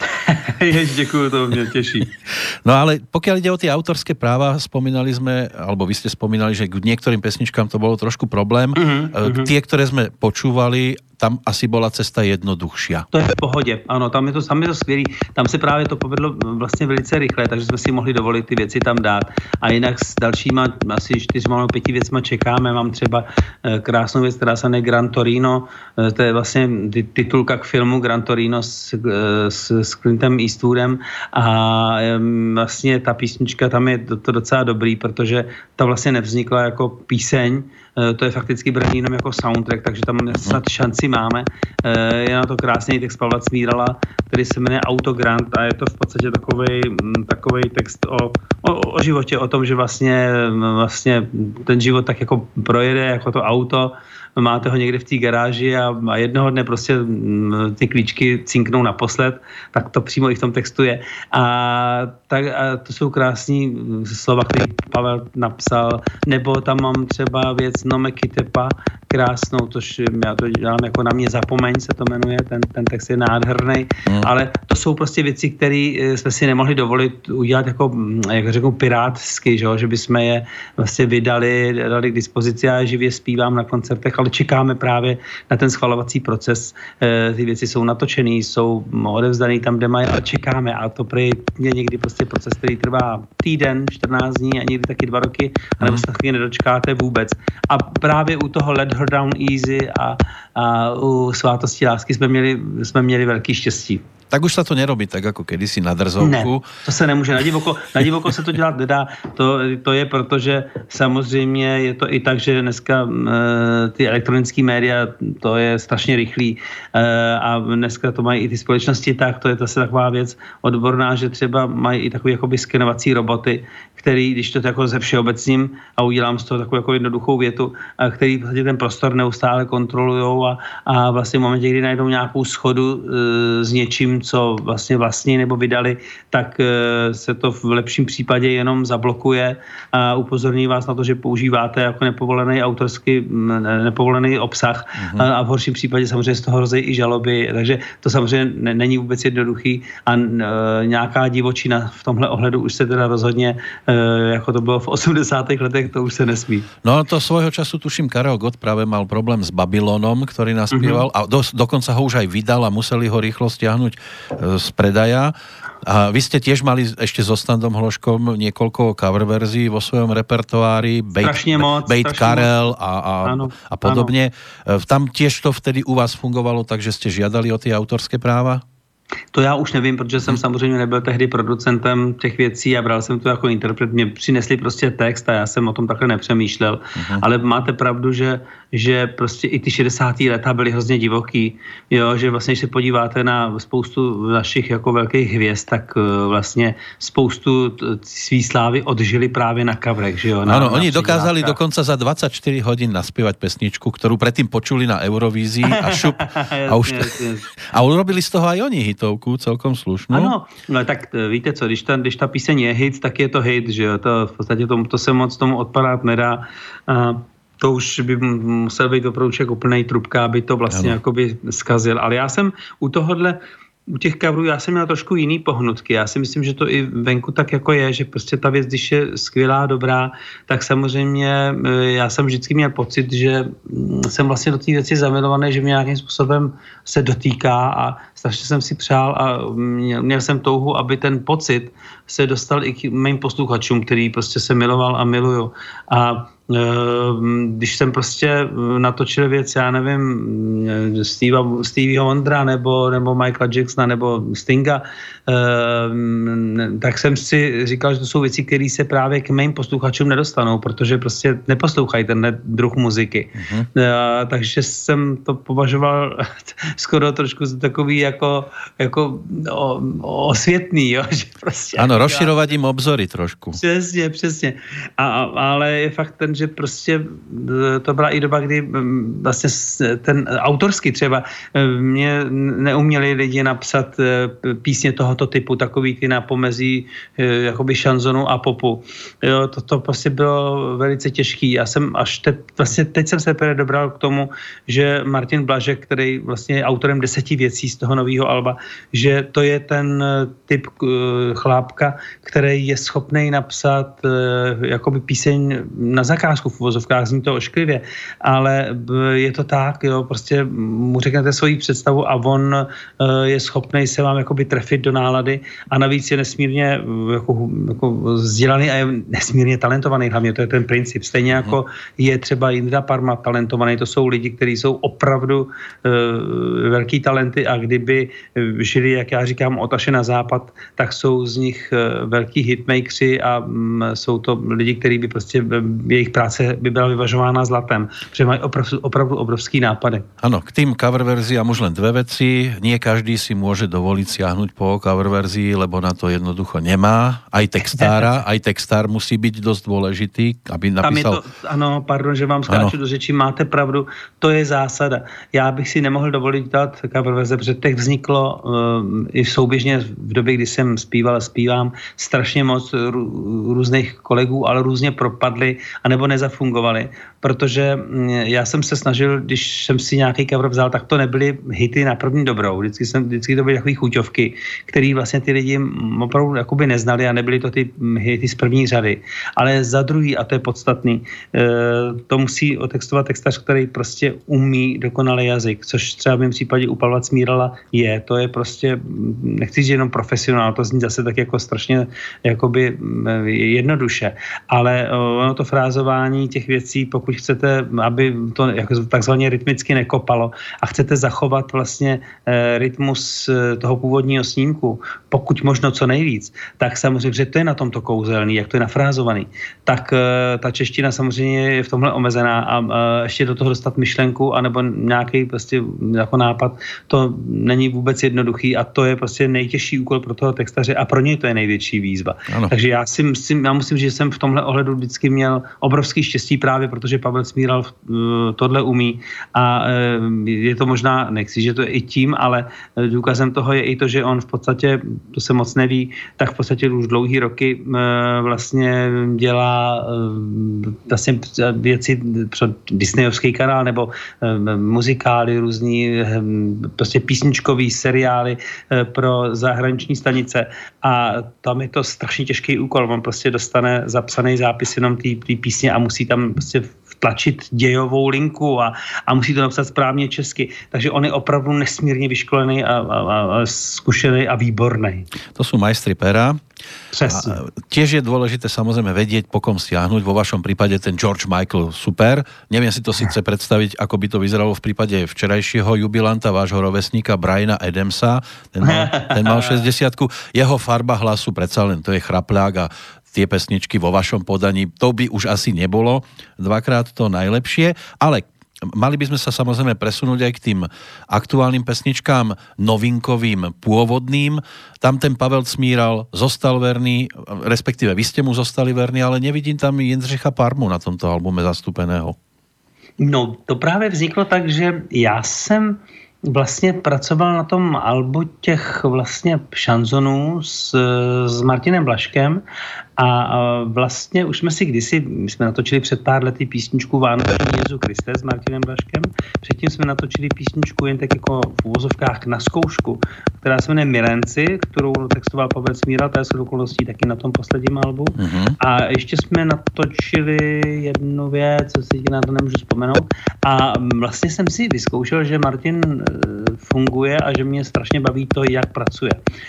Jež, děkuju, to mě těší. No ale pokiaľ ide o tie autorské práva, spomínali sme, alebo vy ste spomínali, že k niektorým pesničkám to bolo trošku problém. Uh-huh, Tie, ktoré sme počúvali, tam asi bola cesta jednoduchšia. To je v pohodě, ano, tam je to, tam je to skvělý. Tam se právě to povedlo vlastně velice rychle, takže jsme si mohli dovolit ty věci tam dát. A jinak s dalšíma asi čtyřma nebo pěti věcma čekáme. Mám třeba krásnou věc, která se jmenuje Gran Torino. To je vlastně titulka k filmu Gran Torino s, s, s Clintem Eastwoodem. A vlastně ta písnička tam je to, to docela dobrý, protože ta vlastně nevznikla jako píseň, to je fakticky braný jenom jako soundtrack, takže tam snad šanci máme. Je na to krásný text Pavla Cmírala, který se jmenuje Autogrant a je to v podstatě takovej, takovej text o, o, o životě, o tom, že vlastně, vlastně ten život tak jako projede jako to auto, máte ho někde v té garáži a, a jednoho dne prostě m, ty klíčky cinknou naposled, tak to přímo i v tom textu je. A, tak, a to jsou krásní slova, které Pavel napsal, nebo tam mám třeba věc Nome Kitepa, krásnou, tož já to dělám jako Na mě zapomeň, se to jmenuje, ten, ten text je nádherný, mm. ale to jsou prostě věci, které jsme si nemohli dovolit udělat jako, jak řeknu, pirátsky, že, že bychom je vlastně vydali, dali k dispozici a živě zpívám na koncertech, ale čekáme právě na ten schvalovací proces. E, ty věci jsou natočený, jsou odevzdaný tam, kde mají, ale čekáme a to prý je někdy prostě proces, který trvá týden, čtrnáct dní a někdy taky dva roky, anebo se taky nedočkáte vůbec. A právě u toho Let Her Down Easy a, a u Svátosti lásky jsme měli, jsme měli velký štěstí. Tak už sa to nerobí tak, ako kedysi na drzovku. Ne, to se nemůže. Na divoko, na divoko se to dělat nedá. To, to je proto, že samozřejmě je to i tak, že dneska e, ty elektronické média, to je strašně rychlý e, a dneska to mají i ty společnosti tak, to je zase taková věc odborná, že třeba mají i takové jakoby skenovací roboty, který, když to jako ze všeobecním a udělám z toho takovou jako jednoduchou větu, a který vlastně ten prostor neustále kontrolujou a, a vlastně v momentě, kdy najdou nějakou schodu e, s něčím, co vlastně vlastní nebo vydali, tak se to v lepším případě jenom zablokuje a upozorní vás na to, že používáte jako nepovolený autorský, nepovolený obsah mm-hmm. a v horším případě samozřejmě z toho hrozí i žaloby, takže to samozřejmě není vůbec jednoduchý a nějaká divočina v tomhle ohledu už se teda rozhodně, jako to bylo v osmdesátých letech, to už se nesmí. No to svojho času tuším Karel Gott práve mal problém s Babylonom, ktorý naspieval mm-hmm. a do, dokonca ho už aj vydal a museli ho rýchlo stiahnuť z predaja. A vy ste tiež mali ešte so Standom Hloškom niekoľko cover verzií vo svojom repertoári. Bejt, moc, Bejt Karel a, a, áno, a podobne. Áno. Tam tiež to vtedy u vás fungovalo, takže ste žiadali o tie autorské práva? To já už nevím, protože jsem samozřejmě nebyl tehdy producentem těch věcí a bral jsem to jako interpret. Mě přinesli prostě text a já jsem o tom takhle nepřemýšlel. Uh-huh. Ale máte pravdu, že, že prostě i ty šedesátá léta byly hrozně divoký. Jo, že vlastně, když se podíváte na spoustu našich jako velkých hvězd, tak vlastně spoustu svý slávy odžili právě na coverech. Že jo, ano, oni dokázali dokonca za dvadsaťštyri hodín naspievať pesničku, ktorú predtým počuli na Eurovízii a šup. a, už, a urobili z toho aj oni hitovku, celkom slušnú. Ano, no tak víte co, když ta, když ta píseň je hit, tak je to hit, že jo, to v podstatě to, to se moc tomu odpadat nedá. A to už by musel být opravdu jako úplnej trubka, aby to vlastně ano. jakoby zkazil. Ale já jsem u tohohle u těch coverů já jsem měl trošku jiný pohnutky. Já si myslím, že to i venku tak jako je, že prostě ta věc, když je skvělá, dobrá, tak samozřejmě já jsem vždycky měl pocit, že jsem vlastně do té věci zamilovaný, že mě nějakým způsobem se dotýká a strašně jsem si přál a měl, měl jsem touhu, aby ten pocit se dostal i k mým posluchačům, který prostě se miloval a miluju. A když jsem prostě natočil věc, já nevím, Stevea, Stevieho Wondera nebo, nebo Michaela Jacksona nebo Stinga, tak jsem si říkal, že to jsou věci, které se právě k mým posluchačům nedostanou, protože prostě neposlouchají tenhle druh muziky. Uh-huh. Takže jsem to považoval skoro trošku za takový jako, jako o, osvětný, jo? Že prostě... Ano, rozširovať im obzory trošku. Přesně, přesně. A, ale je fakt ten, že že prostě to byla i doba, kdy vlastně ten autorsky třeba mě neuměli lidi napsat písně tohoto typu, takový ty na pomezí jakoby šanzonu a popu. Jo, to, to prostě bylo velice těžký. Já jsem až te, vlastně teď jsem se dobral k tomu, že Martin Blažek, který vlastně je autorem deseti věcí z toho nového alba, že to je ten typ chlápka, který je schopný napsat jakoby píseň na zakázku v uvozovkách, zní to ošklivě, ale je to tak, jo, prostě mu řeknete svoji představu a on je schopný se vám jakoby trefit do nálady a navíc je nesmírně jako, jako vzdělaný a je nesmírně talentovaný, hlavně to je ten princip. Stejně jako je třeba Jindra Parma talentovaný, to jsou lidi, kteří jsou opravdu e, velký talenty a kdyby žili, jak já říkám, od Aše na západ, tak jsou z nich e, velký hitmakeri a m, jsou to lidi, kteří by prostě, jejich práce by byla vyvažována zlatem, protože mají opravdu, opravdu obrovský nápady. Ano, k tým cover verziám už len dve veci. Nie každý si môže dovoliť siahnuť po cover verzii, lebo na to jednoducho nemá. Aj textára, aj textár musí byť dosť dôležitý, aby napísal... Tam je to, ano, pardon, že vám skáču do řeči, máte pravdu, to je zásada. Já bych si nemohl dovolit dát cover verze, protože těch vzniklo uh, i souběžně v době, kdy jsem zpíval a zpívám strašně moc rů, různých kolegů, ale různě propadli anebo nezafungovali, protože já jsem se snažil, když jsem si nějaký cover vzal, tak to nebyly hity na první dobrou. Vždycky, jsem, vždycky to byly takové chuťovky, které vlastně ty lidi opravdu jakoby neznali a nebyly to ty hity z první řady. Ale za druhý, a to je podstatný, to musí otextovat textař, který prostě umí dokonalý jazyk, což třeba v mém případě u Pavla Cmírala je. To je prostě, nechci říct jenom profesionál, to zní zase tak jako strašně jakoby jednoduše, ale ono to frázování těch věcí, pokud chcete, aby to jako takzvaně rytmicky nekopalo a chcete zachovat vlastně e, rytmus toho původního snímku, pokud možno co nejvíc, tak samozřejmě, že to je na tomto kouzelný, jak to je nafrázovaný, tak e, ta čeština samozřejmě je v tomhle omezená a e, ještě do toho dostat myšlenku anebo nějaký prostě jako nápad, to není vůbec jednoduchý a to je prostě nejtěžší úkol pro toho textaře a pro něj to je největší výzva. Ano. Takže já si myslím, já musím, že jsem v tomhle ohledu vždycky měl obrovský štěstí právě, protože Pavel Cmíral uh, tohle umí a uh, je to možná, nechci, že to je i tím, ale důkazem toho je i to, že on v podstatě, to se moc neví, tak v podstatě už dlouhý roky uh, vlastně dělá uh, vlastně věci pro Disneyovský kanál nebo uh, muzikály, různý uh, prostě písničkový seriály uh, pro zahraniční stanice a tam je to strašně těžký úkol, on prostě dostane zapsaný zápis jenom té písně a musí tam prostě tlačit dějovou linku a, a musí to napsat správně česky. Takže on je opravdu nesmírně vyškolený a, a, a zkušený a výborný. To sú majstri pera. Přesně. A tiež je dôležité samozrejme vedieť, po kom stiahnuť. Vo vašom prípade ten George Michael, super. Neviem si to síce predstaviť, ako by to vyzeralo v prípade včerajšieho jubilanta, vášho rovesníka Briana Adamsa. Ten mal, ten mal šesťdesiatku. Jeho farba hlasu predsa len, to je chrapľák a tie pesničky vo vašom podaní, to by už asi nebolo dvakrát to najlepšie, ale mali by sme sa samozrejme presunúť aj k tým aktuálnym pesničkám, novinkovým, pôvodným. Tam ten Pavel Cmíral zostal verný, respektíve vy ste mu zostali verní, ale nevidím tam Jindřicha Parmu na tomto albume zastúpeného. No, to právě vzniklo tak, že já jsem vlastně pracoval na tom albu těch vlastně šanzonů s, s Martinem Blažkem a vlastně už jsme si kdysi, my jsme natočili před pár lety písničku Vánoční Jezu Kriste s Martinem Blažkem, předtím jsme natočili písničku jen tak jako v uvozovkách na zkoušku, která se jmenuje Milenci, kterou textoval Pavel Cmíral, ta je s okolností taky na tom posledním albu. Mm-hmm. A ještě jsme natočili jednu věc, co si na to nemůžu vzpomenout. A vlastně jsem si vyzkoušel, že Martin funguje a že mě strašně baví to, jak pracuje.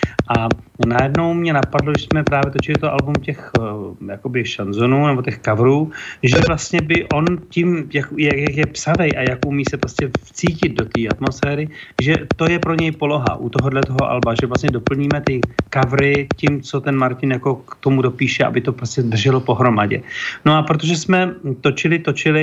A najednou mě napadlo, že jsme právě točili to album těch jakoby šanzonů nebo těch coverů, že vlastně by on tím, jak, jak je psavej a jak umí se prostě vcítit do té atmosféry, že to je pro něj poloha u tohohle toho alba, že vlastně doplníme ty covery tím, co ten Martin jako k tomu dopíše, aby to prostě drželo pohromadě. No a protože jsme točili, točili,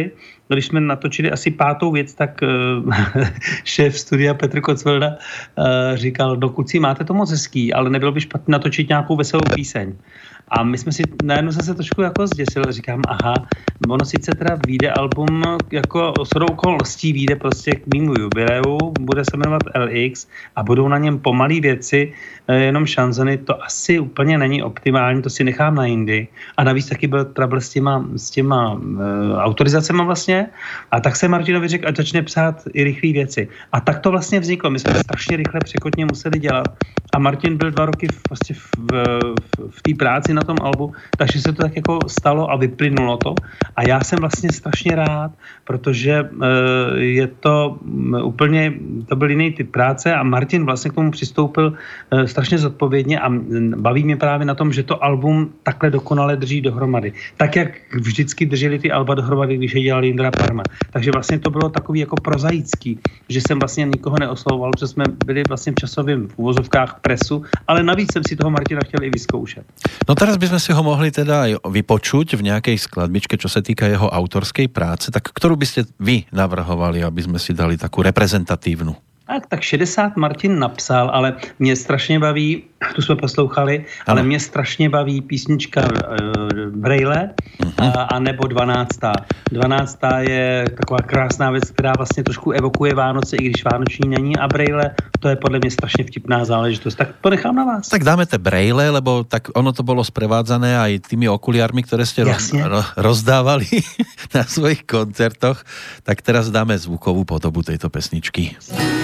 No, když jsme natočili asi pátou věc, tak uh, šéf studia Petr Kocvelda uh, říkal, no kluci, máte to moc hezký, ale nebylo by špatně natočit nějakou veselou píseň. A my jsme si, najednou jsem se trošku jako zděsil, říkám, aha, ono sice teda vyjde album, jako shodou okolností vyjde prostě k mýmu jubileu, bude se jmenovat L X a budou na něm pomalý věci, jenom šanzony, to asi úplně není optimální, to si nechám na jindy. A navíc taky byl trouble s těma, s těma uh, autorizacema vlastně. A tak se Martinovi řekl, ať začne psát i rychlé věci. A tak to vlastně vzniklo. My jsme strašně rychle překotně museli dělat. A Martin byl dva roky v, vlastně v, v, v té práci na tom albu, takže se to tak jako stalo a vyplynulo to. A já jsem vlastně strašně rád, protože uh, je to um, úplně, to byl jiný typ práce a Martin vlastně k tomu přistoupil uh, strašně zodpovědně a baví mě právě na tom, že to album takhle dokonale drží dohromady. Tak, jak vždycky drželi ty alba dohromady, když je dělal Jindra Parma. Takže vlastně to bylo takový jako prozaický, že jsem vlastně nikoho neoslovoval, protože jsme byli vlastně v časovém v uvozovkách presu, ale navíc jsem si toho Martina chtěl i vyzkoušet. No teraz by sme si ho mohli teda aj vypočuť v nejakej skladbičke, čo sa týka jeho autorskej práce, tak ktorú by ste vy navrhovali, aby sme si dali takú reprezentatívnu? Tak, tak šedesát Martin napsal, ale mě strašně baví, tu jsme poslouchali, ale ano. mě strašně baví písnička uh, Braille uh-huh. a, a nebo dvanáctá. Dvanáctá je taková krásná věc, která vlastně trošku evokuje Vánoce, i když vánoční není a Braille, to je podle mě strašně vtipná záležitost. Tak to nechám na vás. Tak dáme te Braille, lebo tak ono to bolo sprevádzané aj tými okuliármi, ktoré ste roz, ro, rozdávali na svojich koncertoch. Tak teraz dáme zvukovú podobu tejto pesničky.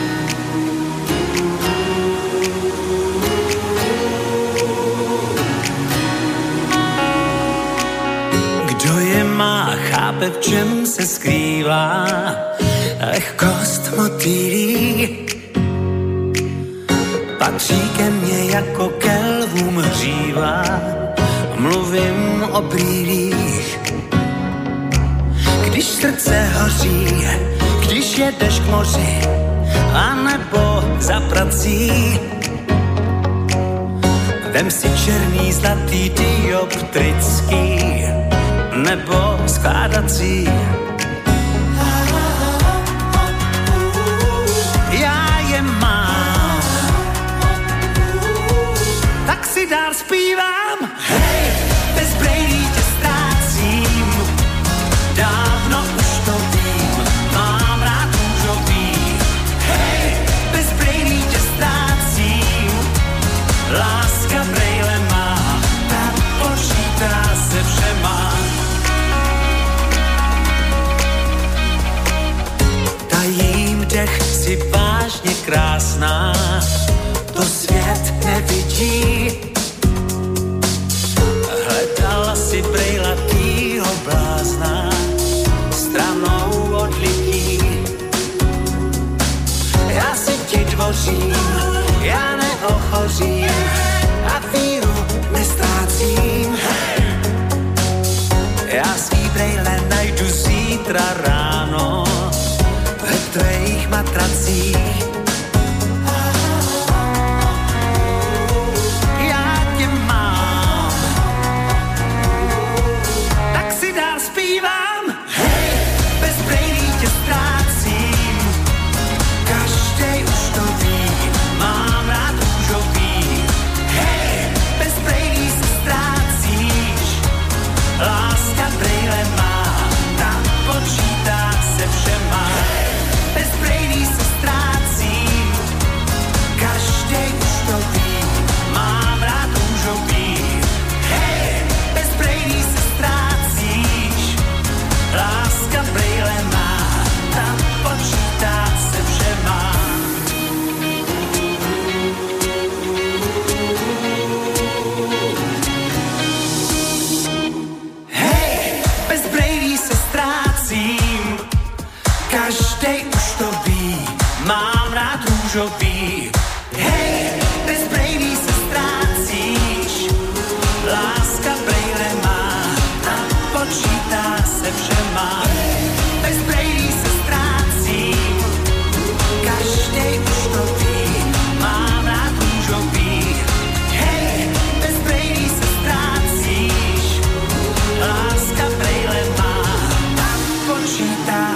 Kdo je má, chápe, v čem se skrývá lehkost motýlí. Patří ke mně jako ke lvům hřívá, mluvím o brýlích. Když srdce hoří, když jedeš k moři, a nebo za prací. Vem si černý, zlatý, dioptrický, nebo skládací. Já je mám, tak si dál zpívám. Hej, bez brejlí tě ztrácím, dávno už to vím, mám rád růžový. Hej, bez brejlí tě ztrácím, láska brejle má, ta počítá se všema. Tajím dech, si vážně krásná, to svět nevidí. Hledala si brejlatýho blázna, stranou od lidí. Já si ti dvořím, já neochořím a víru nestrácím. Já svý brejle najdu zítra ráno ve tvých matracích. Já tě mám, tak si dál zpívám. Hej, bez brejlí tě ztrácím, každej už to ví, mám rád růžový. Hej, bez brejlí se ztrácíš, láska brejle má, ta počítá se všema. Bez brejlí se ztrácím, každej už to ví, mám rád růžový. Hej, bez brejlí se ztrácíš, láska brejle má, ta počítá se všema. Hej, bez brejlí se ztrácím, každej už to ví, mám rád růžový. Hej, bez brejlí se ztrácíš, láska brejle má, ta počítá se všema. Bez brejlí se ztrácím, každej už to ví, mám rád růžový. Hej, bez brejlí se ztrácíš, láska brejle má, ta počítá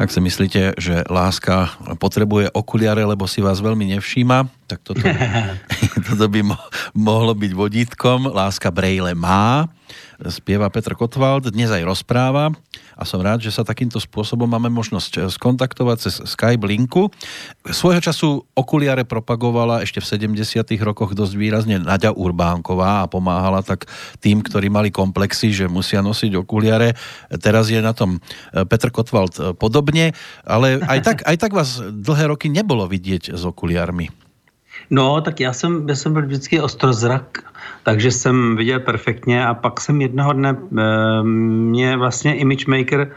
Ak si myslíte, že láska potrebuje okuliare, lebo si vás veľmi nevšíma, tak toto, toto by mo- mohlo byť vodítkom. Láska brejle má, spieva Petr Kotwald, dnes aj rozpráva a som rád, že sa takýmto spôsobom máme možnosť skontaktovať cez Skype linku. Svojho času okuliare propagovala ešte v sedemdesiatych rokoch dosť výrazne Naďa Urbánková a pomáhala tak tým, ktorí mali komplexy, že musia nosiť okuliare. Teraz je na tom Petr Kotwald podobne, ale aj tak, aj tak vás dlhé roky nebolo vidieť s okuliarmi. No, tak já jsem, já jsem byl vždycky ostrozrak, takže jsem viděl perfektně a pak jsem jednoho dne, e, mě vlastně image maker, e,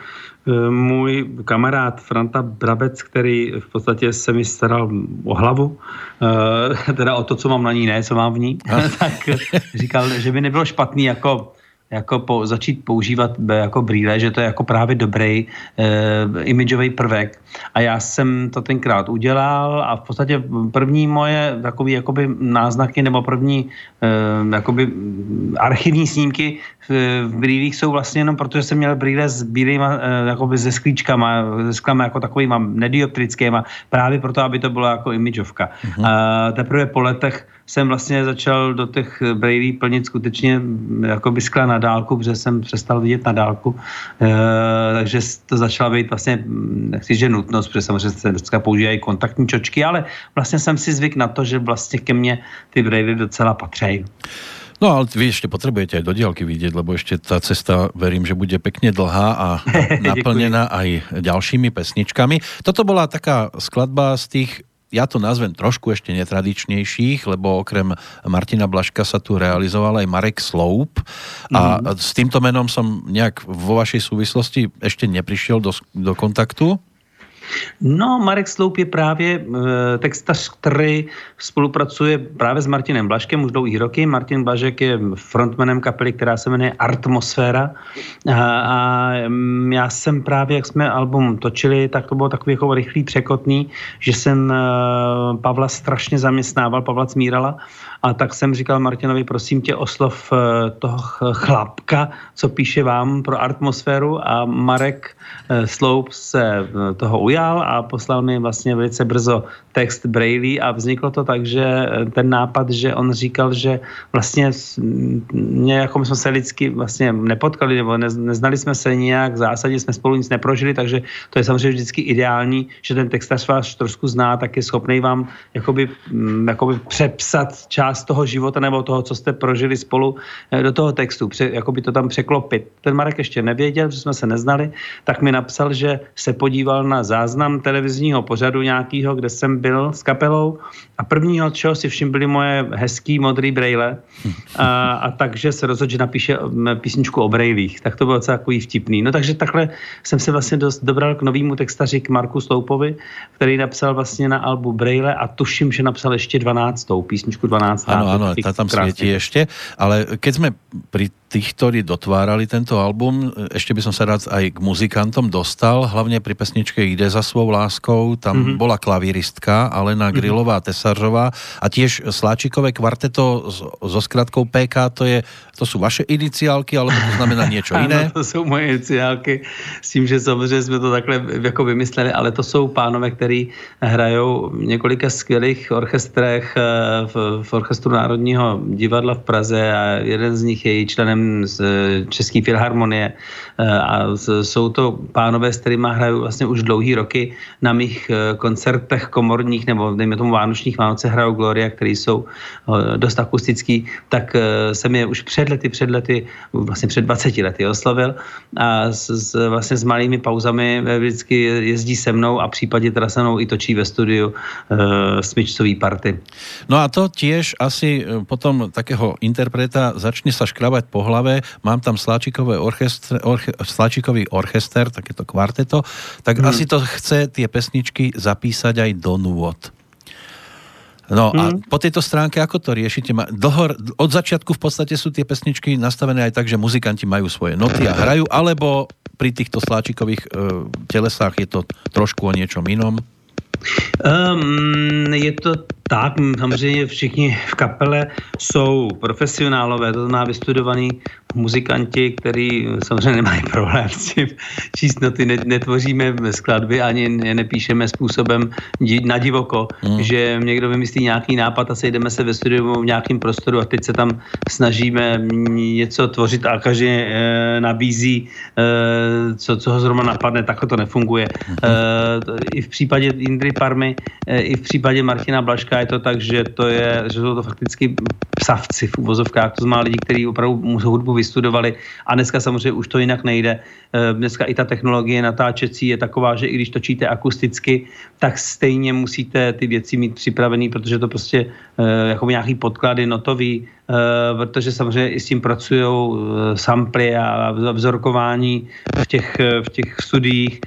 můj kamarád Franta Brabec, který v podstatě se mi staral o hlavu, e, teda o to, co mám na ní, ne, co mám v ní, tak říkal, že by nebylo špatný jako jako po, začít používat jako brýle, že to je jako právě dobrý e, imidžový prvek. A já jsem to tenkrát udělal a v podstatě první moje takový jakoby náznaky nebo první e, jakoby archivní snímky v, v brýlích jsou vlastně jenom protože jsem měl brýle s bílýma e, jakoby se sklíčkama, se sklama jako takovýma nedioptrickýma, právě proto, aby to bylo jako imidžovka. Mm-hmm. A teprve po letech jsem vlastně začal do těch brýlí plnit skutečně jakoby skla na dálku, protože jsem přestal vidět na dálku. E, takže to začala být vlastně, nechci, že nutnost, protože samozřejmě se dneska používají kontaktní čočky, ale vlastně jsem si zvyk na to, že vlastně ke mně ty brýly docela patří. No ale vy ešte potrebujete aj do diaľky vidieť, lebo ešte tá cesta, verím, že bude pekne dlhá a naplnená aj ďalšími pesničkami. Toto bola taká skladba z tých, ja to nazvem trošku ešte netradičnejších, lebo okrem Martina Blažka sa tu realizoval aj Marek Sloup a mm. s týmto menom som nejak vo vašej súvislosti ešte neprišiel do, do kontaktu. No, Marek Sloup je právě e, textař, který spolupracuje právě s Martinem Blažkem už dlouhý roky. Martin Blažek je frontmanem kapely, která se jmenuje Artmosféra. A, a já jsem právě, jak jsme album točili, tak to bylo takový jako rychlý, překotný, že jsem e, Pavla strašně zaměstnával, Pavla Cmírala. A tak jsem říkal Martinovi, prosím tě, oslov toho chlapka, co píše vám pro Artmosféru, a Marek Sloup se toho ujal a poslal mi vlastně velice brzo text Brailey a vzniklo to tak, že ten nápad, že on říkal, že vlastně mě, jako my jsme se lidsky vlastně nepotkali, nebo ne, neznali jsme se nijak, v zásadě jsme spolu nic neprožili, takže to je samozřejmě vždycky ideální, že ten textař vás trošku zná, tak je schopný vám jakoby, jakoby přepsat část toho života nebo toho, co jste prožili spolu do toho textu, pře, jakoby to tam překlopit. Ten Marek ještě nevěděl, že jsme se neznali, tak mi napsal, že se podíval na záznam televizního pořadu nějakého, kde jsem byl s kapelou a prvního, čeho si všim byly moje hezký modrý brejle a, a takže se rozhodl, že napíše písničku o brejlích. Tak to bylo docela takový vtipný. No takže takhle jsem se vlastně dost dobral k novému textaři, k Marku Sloupovi, který napsal vlastně na albu Brejle a tuším, že napsal ještě dvanáctou písničku dvanáctou. Áno, áno, tá tam svieti ešte, ale keď sme pri tých, ktorí dotvárali tento album, ešte by som sa rád aj k muzikantom dostal, hlavne pri pesničke Ide za svou láskou, tam mm-hmm. bola klavíristka Alena Grillová Tesařová a tiež Sláčikové kvarteto so skratkou pé ká, to, je, to sú vaše iniciálky, alebo to znamená niečo iné? Ano, to jsou moje iniciálky, s tím, že samozřejmě jsme to takhle jako vymysleli, ale to jsou pánové, který hrajou v několika skvělých orchestrech v, v orchestru Národního divadla v Praze a jeden z nich je členem z České filharmonie a jsou to pánové, s kterými hraju vlastně už dlouhý roky na mých koncertech komorních nebo dejme tomu vánočních Vánoce hrajou Gloria, který jsou dost akustický, tak jsem je už před lety, před lety, vlastně před dvaceti lety oslovil a s, s, vlastně s malými pauzami vždycky jezdí se mnou a případně teda se mnou i točí ve studiu e, smyčcový party. No a to tiež asi potom takého interpreta začne sa škrabať po hlave. Mám tam Sláčikové orchestr, orche, Sláčikový orchester, takéto kvarteto, tak hmm. asi to chce tie pesničky zapísať aj do nôd. No hmm. a po tejto stránke, ako to riešite? Dlho, od začiatku v podstate sú tie pesničky nastavené aj tak, že muzikanti majú svoje noty a hrajú, alebo pri týchto Sláčikových e, telesách je to trošku o niečom inom? Um, je to Tak, samozřejmě všichni v kapele jsou profesionálové, to znamená vystudovaní muzikanti, který samozřejmě nemají problém s tím číst noty, netvoříme skladby, ani nepíšeme způsobem na divoko, mm. že někdo vymyslí nějaký nápad a sejdeme se ve studiu v nějakém prostoru a teď se tam snažíme něco tvořit a každý e, nabízí, e, co, co ho zrovna napadne, takhle to nefunguje. Mm. E, I v případě Jindry Parmy, e, i v případě Martina Blažka je to tak, že to je, že jsou to fakticky psavci v uvozovkách, to znamená lidi, kteří opravdu musí hudbu vystudovali a dneska samozřejmě už to jinak nejde. Dneska i ta technologie natáčecí je taková, že i když točíte akusticky, tak stejně musíte ty věci mít připravený, protože to prostě jako nějaký podklady notový, protože samozřejmě i s tím pracují samply a vzorkování v těch, v těch studiích.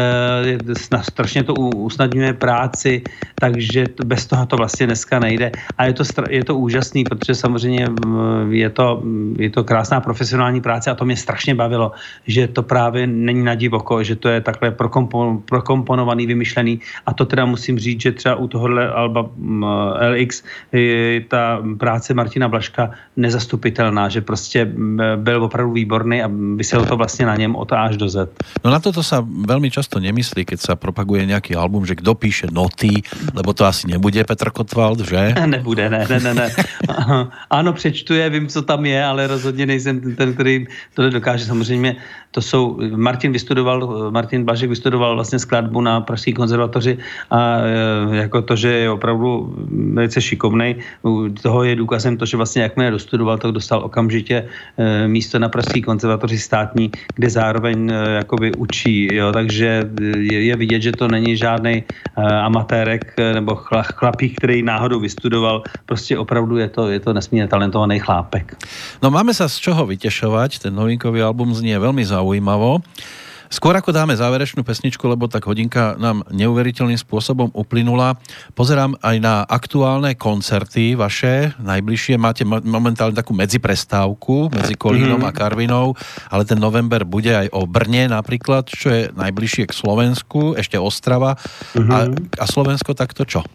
Strašně to usnadňuje práci, takže bez toho to vlastně dneska nejde. A je to, je to úžasný, protože samozřejmě je to, je to krásná profesionální práce a to mě strašně bavilo, že to právě není na divoko, že to je takhle prokompon, prokomponovaný, vymyšlený a to teda musím říct, že třeba u tohohle alba L X je ta práce Martina Blažka nezastupitelná, že prostě byl opravdu výborný a vyselo to vlastně na něm od A až do Z. No na toto sa veľmi často nemyslí, keď sa propaguje nejaký album, že kto píše noty, lebo to asi nebude Petr Kotwald, že? Nebude, ne, ne, ne, ne. Ano, přečtu je, vím, co tam je, ale rozhodně nejsem ten, který to dokáže. Samozřejmě to jsou, Martin vystudoval, Martin Blažek vystudoval vlastně skladbu na Pražské konzervatoři a jako to, že je opravdu velice šikovnej, toho je důkazem to, že vlastně jakmile dostudoval, tak dostal okamžitě místo na Pražské konzervatoři státní, kde zároveň jakoby učí, jo, takže je, je vidět, že to není žádnej amatérek nebo chlapík, který náhodou vystudoval, prostě opravdu je to, je to nesmírně talentovaný chlápek. No máme sa z čoho vytešovať, ten novinkový album znie veľmi zaujímavo. Skôr ako dáme záverečnú pesničku, lebo tak hodinka nám neuveriteľným spôsobom uplynula, pozerám aj na aktuálne koncerty vaše, najbližšie máte momentálne takú medziprestávku medzi Kolínom mm-hmm. a Karvinou, ale ten november bude aj o Brne napríklad, čo je najbližšie k Slovensku, ešte Ostrava mm-hmm. a, a Slovensko takto čo?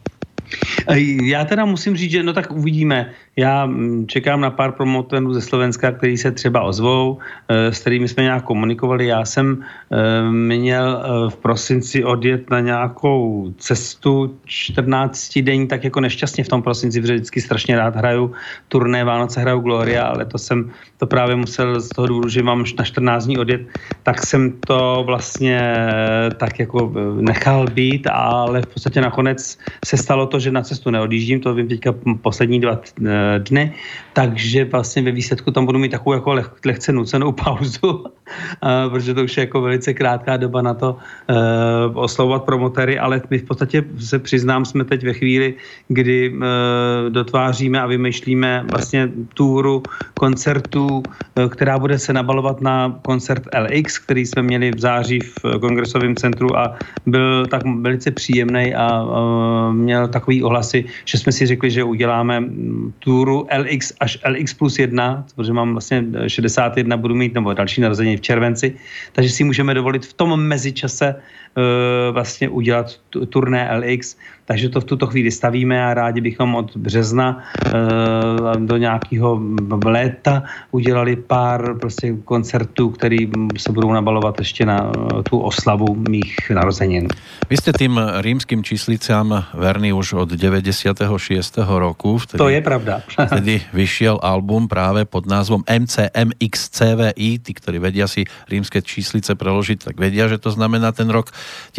Já teda musím říct, že no tak uvidíme. Já čekám na pár promotérů ze Slovenska, kteří se třeba ozvou, s kterými jsme nějak komunikovali. Já jsem měl v prosinci odjet na nějakou cestu čtrnácti den, tak jako nešťastně v tom prosinci, protože vždycky strašně rád hraju turné, Vánoce hraju Gloria, ale to jsem to právě musel z toho důvodu, že mám na čtrnáct dní odjet, tak jsem to vlastně tak jako nechal být, ale v podstatě nakonec se stalo to, že na cestu neodjíždím, to vím teďka poslední dva dny, takže vlastně ve výsledku tam budu mít takovou jako leh, lehce nucenou pauzu, protože to už je jako velice krátká doba na to uh, oslovovat promotéry, ale my v podstatě se přiznám, jsme teď ve chvíli, kdy uh, dotváříme a vymýšlíme vlastně túru koncertů, uh, která bude se nabalovat na koncert L X, který jsme měli v září v Kongresovém centru a byl tak velice příjemný a uh, měl takový ohlasy, že jsme si řekli, že uděláme túru L X až L X plus jedna, protože mám vlastně šedesát jedna, budu mít, nebo další narozeniny v červenci, takže si můžeme dovolit v tom mezičase uh, vlastně udělat turné L X, takže to v tuto chvíli stavíme a rádi bychom od března uh, do nějakého léta udělali pár prostě koncertů, které se budou nabalovat ještě na uh, tu oslavu mých narozenin. Vy ste tým rímskym číslicám verní už od deväťdesiateho šiesteho roku. Vtedy, to je pravda. Vtedy vyšiel album práve pod názvom M C M X C V I. Tí, ktorí vedia si rímske číslice preložiť, tak vedia, že to znamená ten rok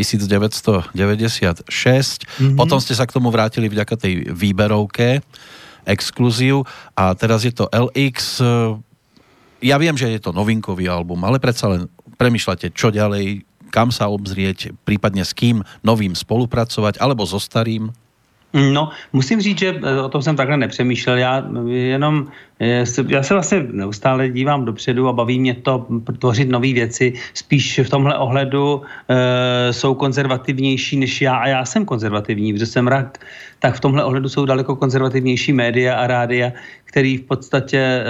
devätnásťstodeväťdesiatšesť. Mm-hmm. Potom ste sa k tomu vrátili vďaka tej výberovke, exkluzív a teraz je to L X. Ja viem, že je to novinkový album, ale predsa len premýšľate, čo ďalej, kam sa obzrieť, prípadne s kým novým spolupracovať, alebo so starým? No, musím říct, že o tom jsem takhle nepřemýšlel. Já jenom Já se vlastně neustále dívám dopředu a baví mě to tvořit nové věci. Spíš v tomhle ohledu e, jsou konzervativnější než já a já jsem konzervativní, protože jsem rak, tak v tomhle ohledu jsou daleko konzervativnější média a rádia, který v podstatě e,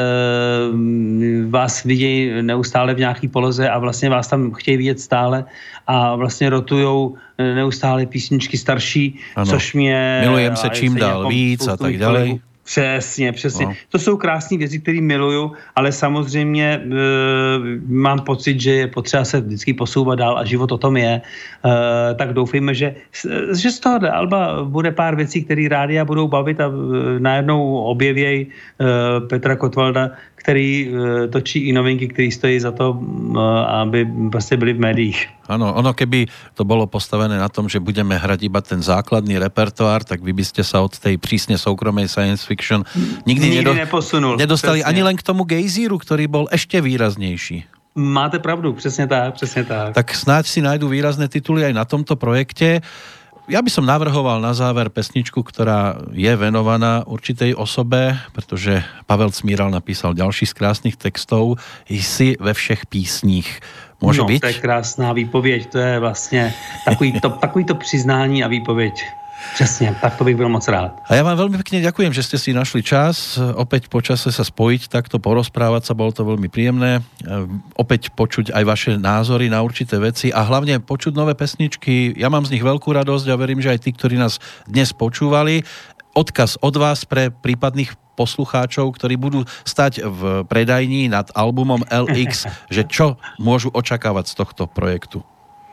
vás vidějí neustále v nějaký poloze a vlastně vás tam chtějí vidět stále a vlastně rotujou neustále písničky starší, ano. Což mě... Milujem se čím dál víc a tak dále. Přesně, přesně. No. To jsou krásné věci, které miluju, ale samozřejmě e, mám pocit, že je potřeba se vždycky posouvat dál a život o tom je. E, tak doufejme, že, že z toho alba bude pár věcí, které rádia budou bavit a e, najednou objevěj e, Petra Kotwalda, který e, točí i novinky, které stojí za to, e, aby prostě byly v médiích. Áno, ono keby to bolo postavené na tom, že budeme hrať iba ten základný repertoár, tak vy by ste sa od tej prísne súkromej science fiction nikdy, nikdy nedo- neposunul. nedostali Presne. ani len k tomu gejzíru, ktorý bol ešte výraznejší. Máte pravdu, přesně tak, přesně tak. Tak snáď si nájdu výrazné tituly aj na tomto projekte. Ja by som navrhoval na záver pesničku, ktorá je venovaná určitej osobe, pretože Pavel Cmíral napísal ďalší z krásnych textov. Jsi ve všech písních. Môže no, byť? to je krásná výpověď, to je vlastně takový to, takový to přiznání a výpověď. Přesně, tak to bych byl moc rád. A ja vám veľmi pekne ďakujem, že ste si našli čas opäť po čase sa spojiť, takto porozprávať sa, bolo to veľmi príjemné. Opäť počuť aj vaše názory na určité veci a hlavne počuť nové pesničky. Ja mám z nich veľkú radosť a verím, že aj tí, ktorí nás dnes počúvali. Odkaz od vás pre prípadných poslucháčov, ktorí budú stať v predajni nad albumom el iks, že čo môžu očakávať z tohto projektu?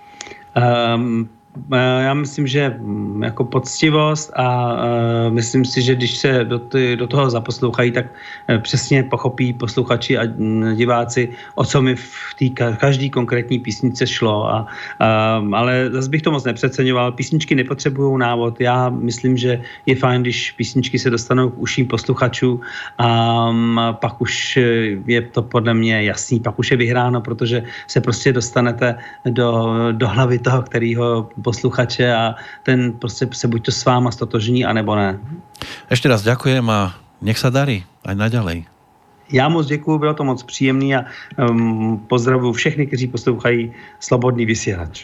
Um, já myslím, že jako poctivost a uh, myslím si, že když se do, ty, do toho zaposlouchají, tak uh, přesně pochopí posluchači a uh, diváci, o co mi v té každý konkrétní písnice šlo. A, uh, ale zase bych to moc nepřeceňoval. Písničky nepotřebují návod. Já myslím, že je fajn, když písničky se dostanou k uším posluchačů a um, pak už je to podle mě jasný, pak už je vyhráno, protože se prostě dostanete do, do hlavy toho, kterýho posluchače a ten prostě se buď to s váma stotožní, anebo ne. Ešte raz ďakujem a nech sa darí aj naďalej. Já moc děkuju, bylo to moc příjemný a um, pozdravuju všechny, kteří poslouchají Slobodný vysílač.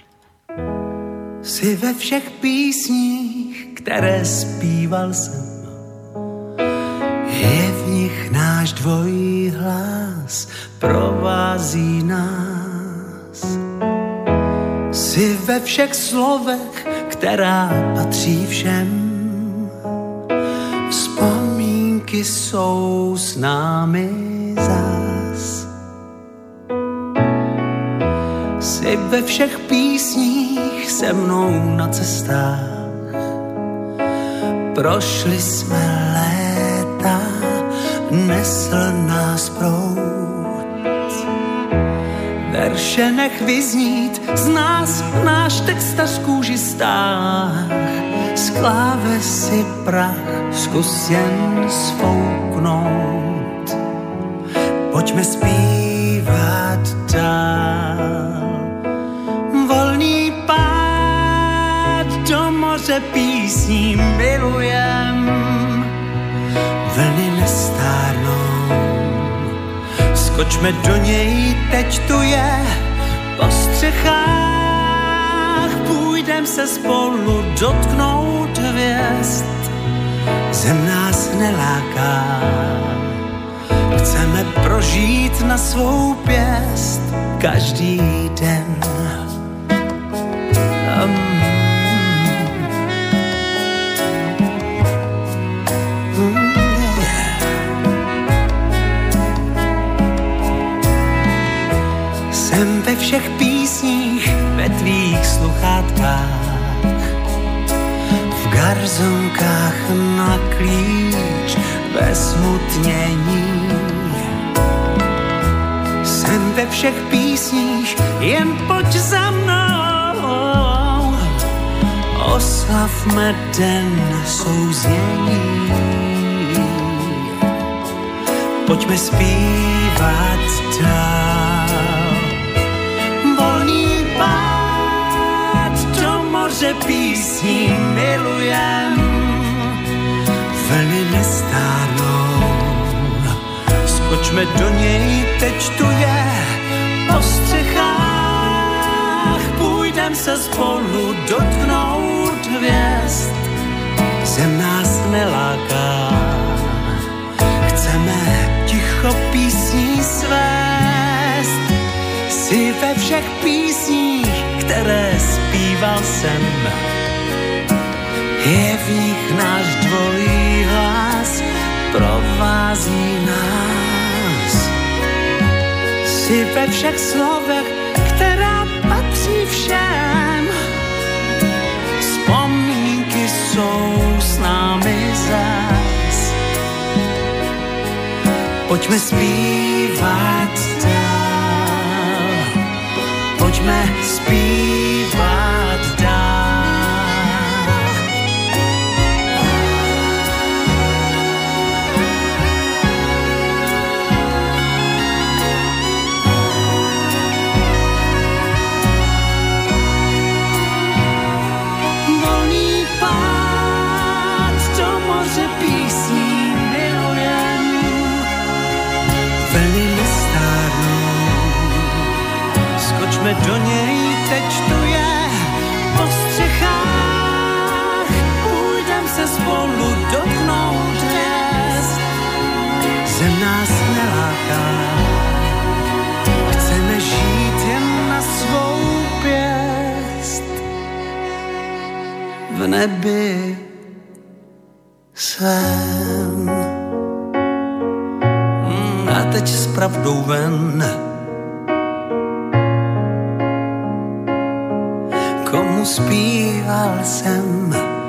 Jsi ve všech písních, které zpíval jsem, je v nich náš dvojí hlas, provází nás. Jsi ve všech slovech, která patří všem. Vzpomínky jsou s námi zás. Jsi ve všech písních se mnou na cestách. Prošli jsme léta, nesl nás proud. Verše nech vyznít z nás náš textař kůži stáh. Z klávesy prach zkus jen sfouknout. Pojďme zpívat dál. Volný pád do moře písní milujem. Vlny nestárnou. Skočme do něj, teď tu je, po střechách, půjdem se spolu dotknout hvězd. Zem nás neláká, chceme prožít na svou pěst každý den. Um. Jsem ve všech písních, ve tvých sluchátkách, v garzonkách na klíč, ve smutnění. Jsem ve všech písních, jen pojď za mnou, oslavme den souznění. Pojďme zpívat dál. Písní milujem, vlny nestárnou, Skočme do něj, teď tu je, po střechách, půjdem se spolu dotknout hvězd. Zem nás neláká, chceme ticho písní svést. Jsi ve všech písních, které zpíval jsem, je v nich náš dvojí hlas, provází nás. Jsi ve všech slovech, která patří všem. Vzpomínky jsou s námi zas. Pojďme zpívat dál, pojďme zpívat dál. Skočme do něj, teď tu je, po střechách, půjdem se spolu dotknout hvězd. Zem nás neláká, chceme žít jen na svou pěst. V nebi jsem. A teď s pravdou ven. Komu zpíval jsem,